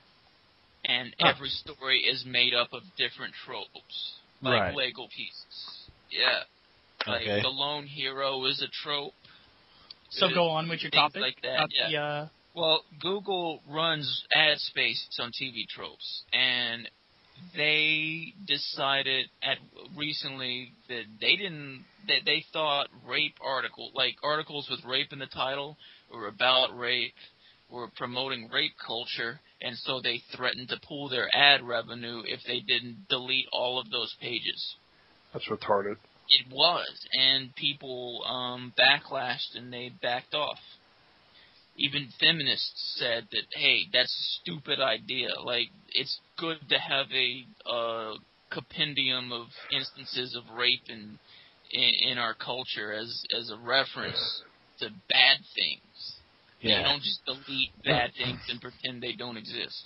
And Huh. every story is made up of different tropes, like Right. Lego pieces. Yeah, like Okay. the lone hero is a trope. So Uh, go on with your things topic. like that, about yeah. the, uh, Well, Google runs ad space on T V tropes, and they decided at recently that they didn't that they thought rape article like articles with rape in the title or about rape were promoting rape culture, and so they threatened to pull their ad revenue if they didn't delete all of those pages. That's retarded. It was, and people um, backlashed and they backed off. Even feminists said that, hey, that's a stupid idea. Like, it's good to have a uh, compendium of instances of rape in, in in our culture as as a reference to bad things. You Yeah. don't just delete bad things and pretend they don't exist.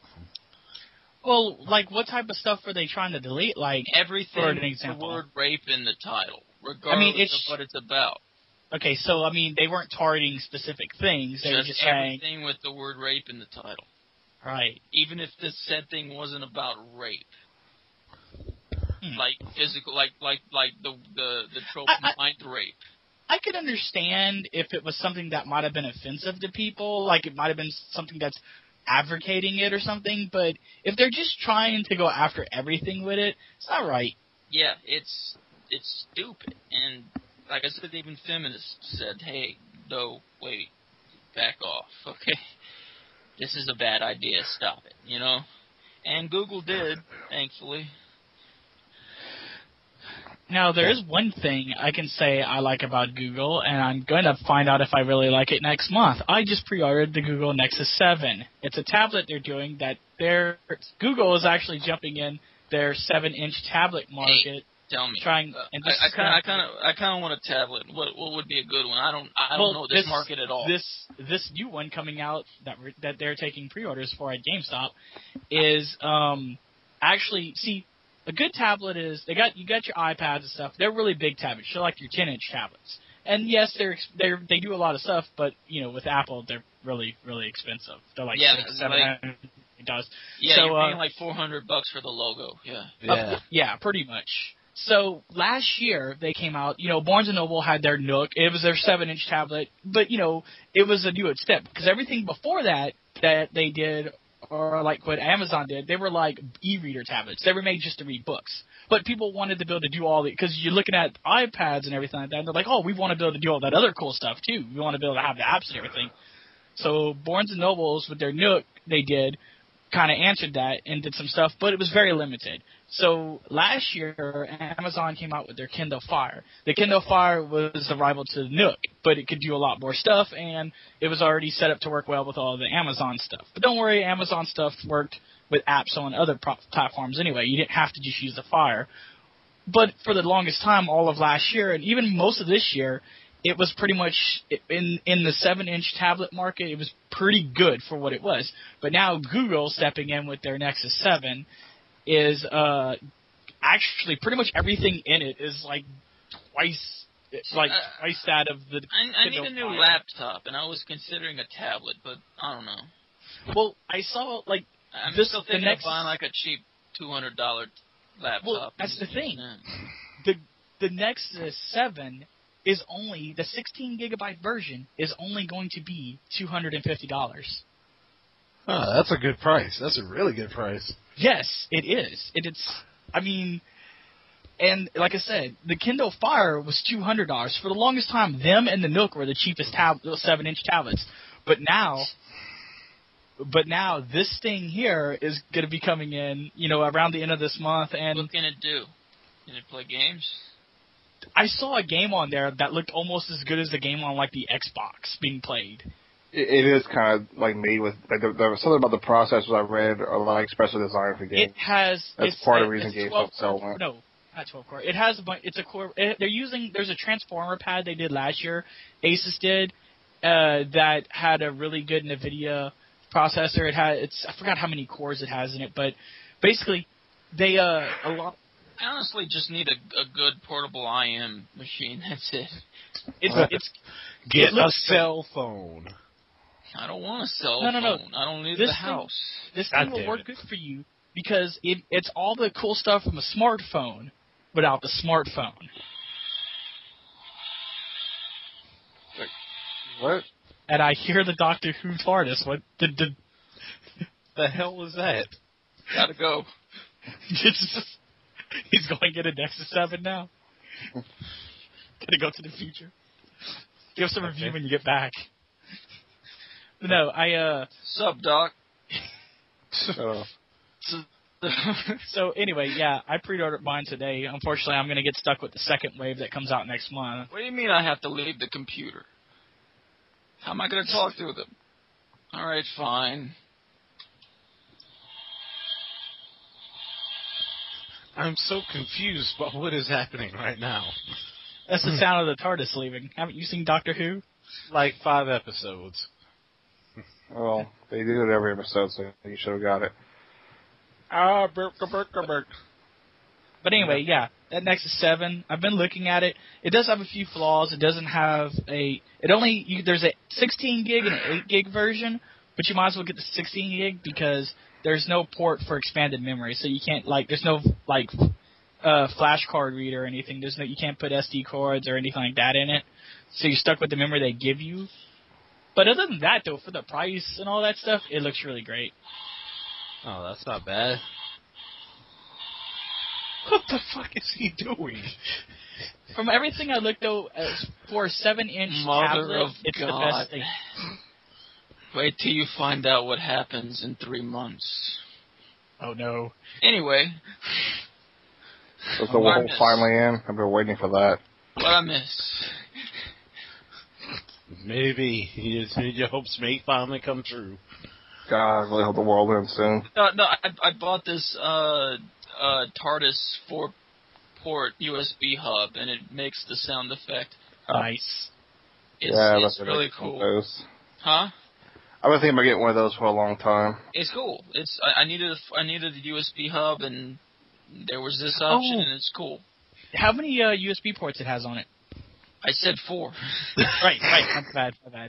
well, like, what type of stuff were they trying to delete? Like, Everything For an with the example. word rape in the title, regardless I mean, it's- of what it's about. okay, so, I mean, they weren't targeting specific things. They were Just just saying, everything with the word rape in the title. right. Even if the said thing wasn't about rape. Hmm. Like physical, like like like the the the trope I- I- behind rape. I could understand if it was something that might have been offensive to people, like it might have been something that's advocating it or something, but if they're just trying to go after everything with it, it's not right. Yeah, it's it's stupid. And like I said, even feminists said, hey, no, wait, back off, okay? This is a bad idea, stop it, you know? And Google did, thankfully. Now, there is one thing I can say I like about Google, and I'm going to find out if I really like it next month. I just pre-ordered the Google Nexus seven. It's a tablet they're doing that they're, Google is actually jumping in their seven-inch tablet market. Hey, tell me. Trying, uh, and I kind of, I kind of, I kind of want a tablet. What, what would be a good one? I don't, I don't well, know this, this market at all. This, this new one coming out that re- that they're taking pre-orders for at GameStop is um, actually see. A good tablet is they got you got your iPads and stuff. They're really big tablets. They're like your ten-inch tablets. And yes, they're they are they do a lot of stuff, but you know with Apple they're really really expensive. They're like yeah, six, seven like, hundred dollars. Yeah, so, you're paying uh, like four hundred bucks for the logo. Yeah. Yeah. Uh, yeah, pretty much. So last year they came out. You know, Barnes and Noble had their Nook. It was their seven-inch tablet, but you know it was a new step because everything before that that they did. Or like what Amazon did, they were like e-reader tablets. They were made just to read books. But people wanted to be able to do all the, because you're looking at iPads and everything like that, and they're like, oh, we want to be able to do all that other cool stuff too. We want to be able to have the apps and everything. So Barnes and Nobles with their Nook, they did kind of answered that and did some stuff, but it was very limited. So last year, Amazon came out with their Kindle Fire. The Kindle Fire was the rival to the Nook, but it could do a lot more stuff, and it was already set up to work well with all the Amazon stuff. But don't worry, Amazon stuff worked with apps on other pro- platforms anyway. You didn't have to just use the Fire. But for the longest time, all of last year, and even most of this year, it was pretty much in in the seven-inch tablet market. It was pretty good for what it was. But now Google stepping in with their Nexus seven is uh, actually pretty much everything in it is like twice like uh, twice that of the. I, I need a new Fire. laptop, and I was considering a tablet, but I don't know. Well, I saw like I'm this, still thinking the next, of buying like a cheap two hundred dollar laptop. Well, that's the thing. Yeah. The the Nexus seven is only the sixteen gigabyte version is only going to be two hundred and fifty dollars. Huh, that's a good price. That's a really good price. Yes, it is. It, it's. I mean, and like I said, the Kindle Fire was two hundred dollars for the longest time. Them and the Nook were the cheapest tab- seven-inch tablets. But now, but now this thing here is going to be coming in, you know, around the end of this month. And What can it do? Can it play games? I saw a game on there that looked almost as good as the game on like the Xbox being played. It, it is kind of like made with like there, there was something about the processors I read are like specially designed for games. It has. That's it's, part of the it's reason games twelve don't sell core- well. No, not twelve core. It has a bunch. It's a core. It, they're using. There's a transformer pad they did last year. Asus did uh, that had a really good NVIDIA processor. It had. It's. I forgot how many cores it has in it, but basically, they uh a lot. I honestly just need a, a good portable I M machine. That's it. It's. it's Get it a looks- cell phone. I don't want a cell No, no, no. phone. I don't need This the thing- house. This God thing will damn work it. good for you because it, it's all the cool stuff from a smartphone without the smartphone. What? And I hear the Doctor Who TARDIS. What the, the The hell was that? Gotta go. it's just, he's going to get a Nexus seven now. Gonna go to the future. Give us a review Okay. when you get back. But no, I uh. Sup, Doc? Uh, So anyway, yeah, I pre-ordered mine today. Unfortunately, I'm gonna get stuck with the second wave that comes out next month. What do you mean I have to leave the computer? How am I going to talk to them? All right, fine. I'm so confused about what is happening right now. That's the sound of the TARDIS leaving. Haven't you seen Doctor Who? Like five episodes. well, they do it every episode, so you should have got it. Ah, burk, burk, burk. But anyway, yeah, that Nexus seven, I've been looking at it. It does have a few flaws. It doesn't have a. It only you, there's a sixteen gig and an eight gig version, but you might as well get the sixteen gig because there's no port for expanded memory, so you can't like there's no like uh, flash card reader or anything. There's no you can't put S D cards or anything like that in it, so you're stuck with the memory they give you. But other than that, though, for the price and all that stuff, it looks really great. Oh, that's not bad. What the fuck is he doing? From everything I looked, though, as for a seven-inch Mother tablet, of it's God. the best thing. Wait till you find out what happens in three months. Oh, no. Anyway. Was the What I world missed? finally in? I've been waiting for that. What I missed? Maybe. You, your hopes may finally come true. God, I really hope the world ends soon. No, no, I, I bought this uh, uh, TARDIS four-port U S B hub, and it makes the sound effect. Nice. It's, yeah, it's that's really what I cool. those. Huh? I've been thinking about getting one of those for a long time. It's cool. It's I, I needed a, I needed a U S B hub, and there was this option, Oh. and it's cool. How many uh, U S B ports it has on it? I said four. right, right. My bad, my bad.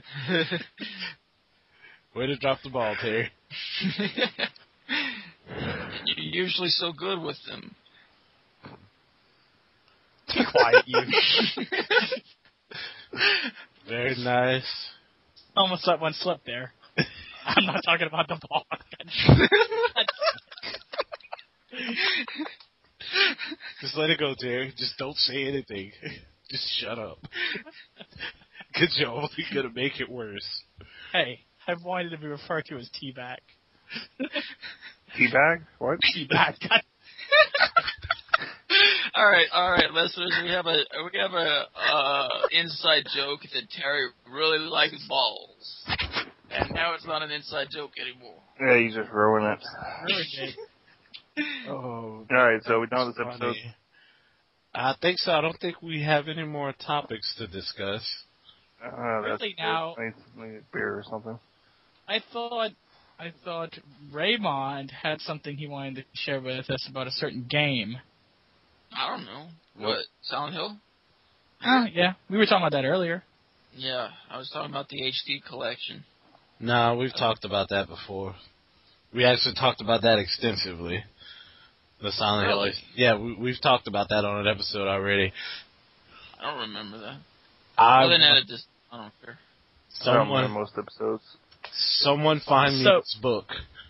Way to drop the ball, Terry. You're usually so good with them. Be quiet, you. Very nice. Almost let one slip there. I'm not talking about the ball. Just let it go, Terry. Just don't say anything. Just shut up. Because you're only going to make it worse. Hey, I wanted to be referred to as Teabag. Teabag? What? Teabag. God. all right, all right, listeners. We have a we have a uh, inside joke that Terry really likes balls, and now it's not an inside joke anymore. Yeah, you just ruined it. Really big. Oh, Alright, so we're done with this funny. episode. I think so. I don't think we have any more topics to discuss. Uh, that's Really now- I need, I need a beer or something. I thought, I thought Raymond had something he wanted to share with us about a certain game. I don't know what Silent Hill. Oh, yeah, we were talking about that earlier. Yeah, I was talking about the H D collection. No, we've talked about that before. We actually talked about that extensively. The Silent Really? Hill. Yeah, we, we've talked about that on an episode already. I don't remember that. I, Other than that, it just I don't care. I don't remember someone, most episodes. someone find me So- this book.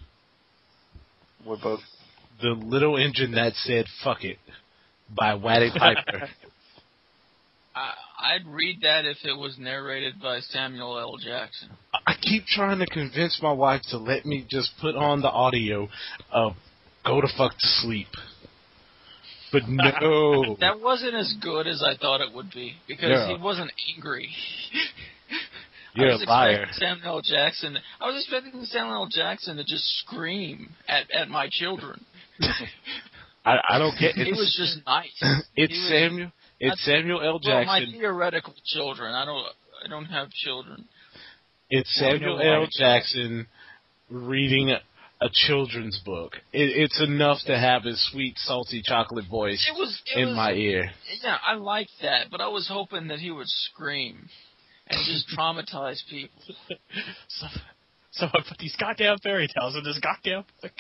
What book? The Little Engine That Said Fuck It by Waddy Piper. I, I'd read that if it was narrated by Samuel L. Jackson. I keep trying to convince my wife to let me just put on the audio of Go to Fuck to Sleep. But no. That wasn't as good as I thought it would be because Yeah. he wasn't angry. You're I was a liar. expecting Samuel L. Jackson. I was expecting Samuel L. Jackson to just scream at, at my children. I, I don't get it. He was just nice. It's he was- Samuel. It's Samuel L. Well, my Jackson. theoretical children. I don't. I don't have children. It's Samuel I know L. why. Jackson reading a, a children's book. It, it's enough to have his sweet, salty chocolate voice It was. It in was, my ear. Yeah, I liked that, but I was hoping that he would scream and just traumatize people. So, so I put these goddamn fairy tales in this goddamn book.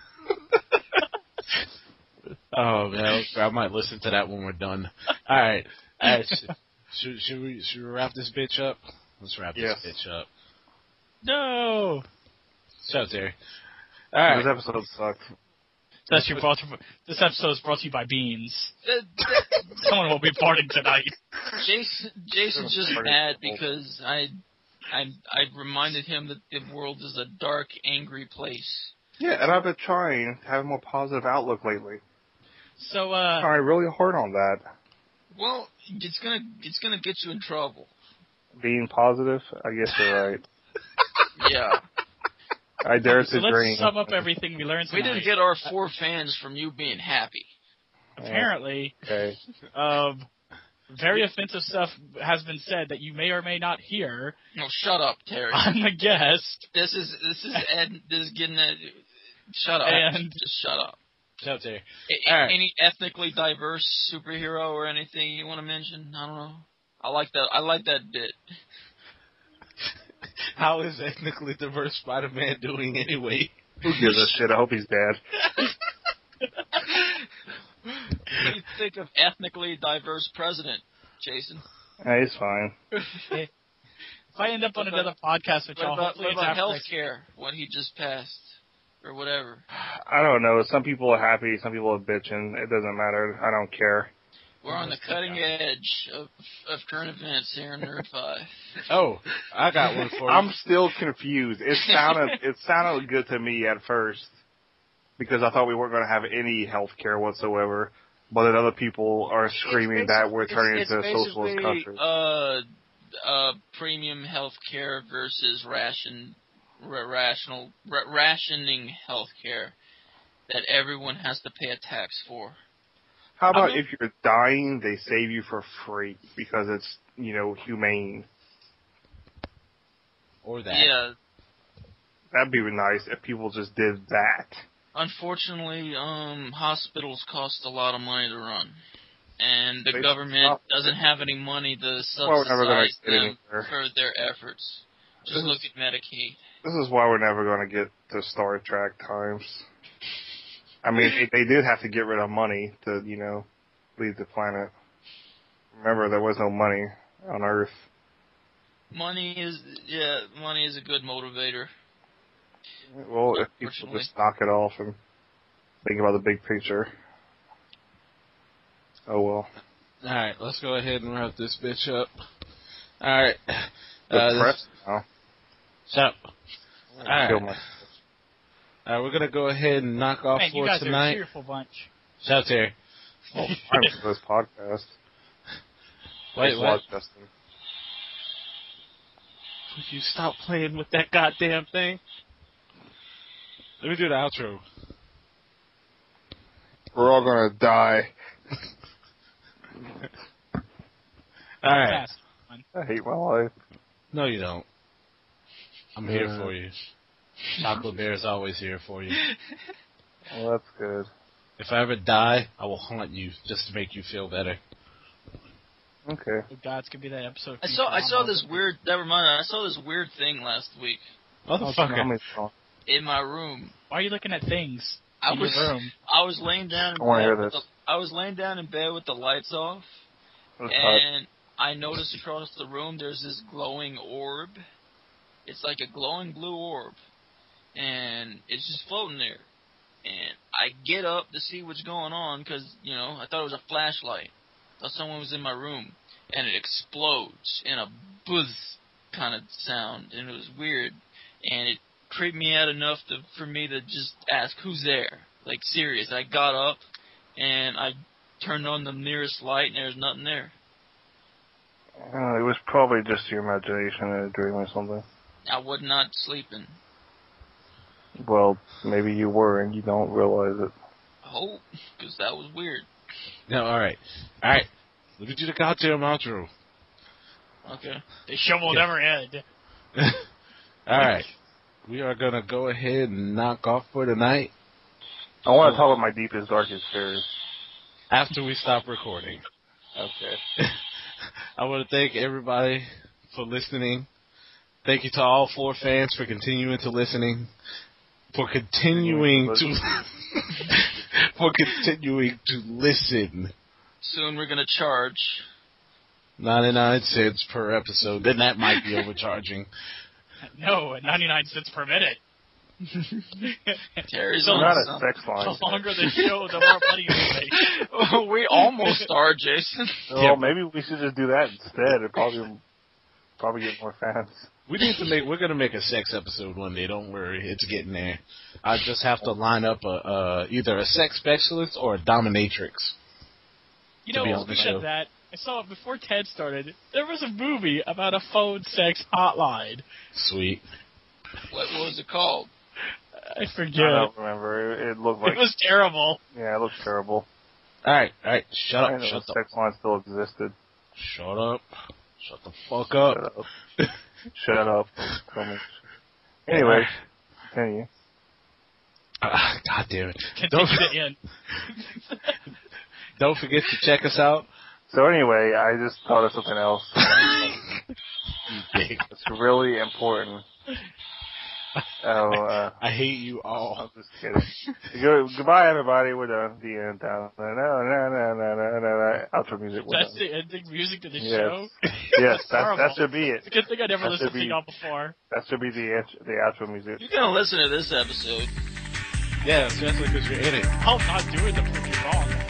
Oh man, I might listen to that when we're done. All right, all right. Should, should, should we should we wrap this bitch up? Let's wrap Yes. this bitch up. No. Shut up, Terry. All right. This episode sucked. That's your brought to, this episode is brought to you by Beans. Uh, th- Someone will be farting tonight. Jason, Jason's just mad because I, I, I reminded him that the world is a dark, angry place. Yeah, and I've been trying to have a more positive outlook lately. So, uh, Trying really hard on that. Well, it's gonna, it's gonna get you in trouble. Being positive, I guess you're right. Yeah, I dare so to let's dream. sum up everything we learned we tonight. didn't get our four fans from you being happy. Apparently, Okay. um, very offensive stuff has been said that you may or may not hear. No, shut up, Terry. I'm a guest. This is, this is Ed. This is getting that. Shut up. And- Just shut up. Shut up, Terry. A- All right. Any ethnically diverse superhero or anything you want to mention? I don't know. I like that. I like that bit. How is ethnically diverse Spider-Man doing anyway? Who gives a shit? I hope he's dead. What do you think of ethnically diverse president, Jason? Hey, he's fine. If I end up on What another podcast with What y'all, about, hopefully what it's about after health next- care when he just passed? Or whatever. I don't know. Some people are happy. Some people are bitching. It doesn't matter. I don't care. We're on the cutting edge of, of current events here in Nerd five. Oh, I got one for you. I'm still confused. It sounded it sounded good to me at first because I thought we weren't going to have any health care whatsoever. But then other people are screaming that we're turning it's, into a it's socialist basically, country. Uh, uh, premium health care versus ration, ra- rational, ra- rationing health care that everyone has to pay a tax for. How about I'm if you're dying, they save you for free because it's, you know, humane. Or that. Yeah. That'd be nice if people just did that. Unfortunately, um, hospitals cost a lot of money to run. And the They government stop- doesn't have any money to Well, we're never gonna subsidize get them anywhere. for their efforts. Just This look is- at Medicaid. This is why we're never going to get to Star Trek times. I mean, they, they did have to get rid of money to, you know, leave the planet. Remember, there was no money on Earth. Money is, yeah, money is a good motivator. Well, if people Unfortunately. just knock it off and think about the big picture. Oh well. Alright, let's go ahead and wrap this bitch up. Alright. Uh, Depressed now. Shut up. Alright. Kill myself. Alright, we're gonna go ahead and knock off Man, you for guys are a tonight. cheerful bunch. Shout out Terry. Oh, I'm for this podcast. Wait, Thanks a what? lot, Justin. Would you stop playing with that goddamn thing? Let me do the outro. We're all gonna die. Alright. Fast. I hate my life. No, you don't. I'm here Uh. for you. Chocolate Bear is always here for you. Well, that's good. If I ever die, I will haunt you just to make you feel better. Okay. The gods could be that episode. I saw I saw this weird. Never mind. I saw this weird thing last week Motherfucker. in my room. Why are you looking at things I in was your room? I was laying down. In I wanna bed hear with this. The, I was laying down in bed with the lights off, That's hot. and I noticed across the room there's this glowing orb. It's like a glowing blue orb, and it's just floating there. And I get up to see what's going on because you know I thought it was a flashlight. I thought someone was in my room, and it explodes in a buzz kind of sound, and it was weird, and it creeped me out enough to, for me to just ask who's there. Like serious. I got up and I turned on the nearest light, and there's nothing there. Uh, it was probably just your imagination in a dream or something. I was not sleeping. Well, maybe you were and you don't realize it. I hope, because that was weird. No, alright. Alright. Let me do the goddamn outro. Okay. The show will Yeah. never end. Alright. We are gonna go ahead and knock off for tonight I want to talk about my deepest, darkest fears. after we stop recording. Okay. I want to thank everybody for listening. Thank you to all four fans for continuing to listening. For continuing to for continuing to listen. Soon we're going to charge. ninety-nine cents per episode. Then that might be overcharging. No, at ninety-nine cents per minute. Terry's So on Not a something. sex line. The longer the show, the more money you make. We almost are, Jason. Well, Yeah. maybe we should just do that instead. It probably probably get more fans. We need to make. We're gonna make a sex episode one day. Don't worry, it's getting there. I just have to line up a uh, either a sex specialist or a dominatrix. You To know, be on the speaking show. of that, I saw it before Ted started. There was a movie about a phone sex hotline. Sweet. What was it called? I forget. I don't remember. It, it looked like It was terrible. yeah, it looked terrible. All right, all right. Shut I up. didn't know Shut the up. sex line still existed. Shut up. Shut the fuck up. Shut up. Shut up. Tell me. Anyway, continue. Ah, God damn it. Continue Don't, to end. don't forget to check us out. So anyway, I just thought of something else. You dick. It's really important. Oh, uh, I hate you all. I'm just kidding. Go, goodbye, everybody. We're done. The end. No, no, no, no, no, no, no. Outro music. We're That's done. the ending music to the Yes. show. Yes, that, horrible. that should be it. It's a good thing I never That listened should to be- y'all before. That should be the int- the outro music. You're gonna listen to this episode. Yeah, especially because you're in it. I'm not doing the prove you wrong.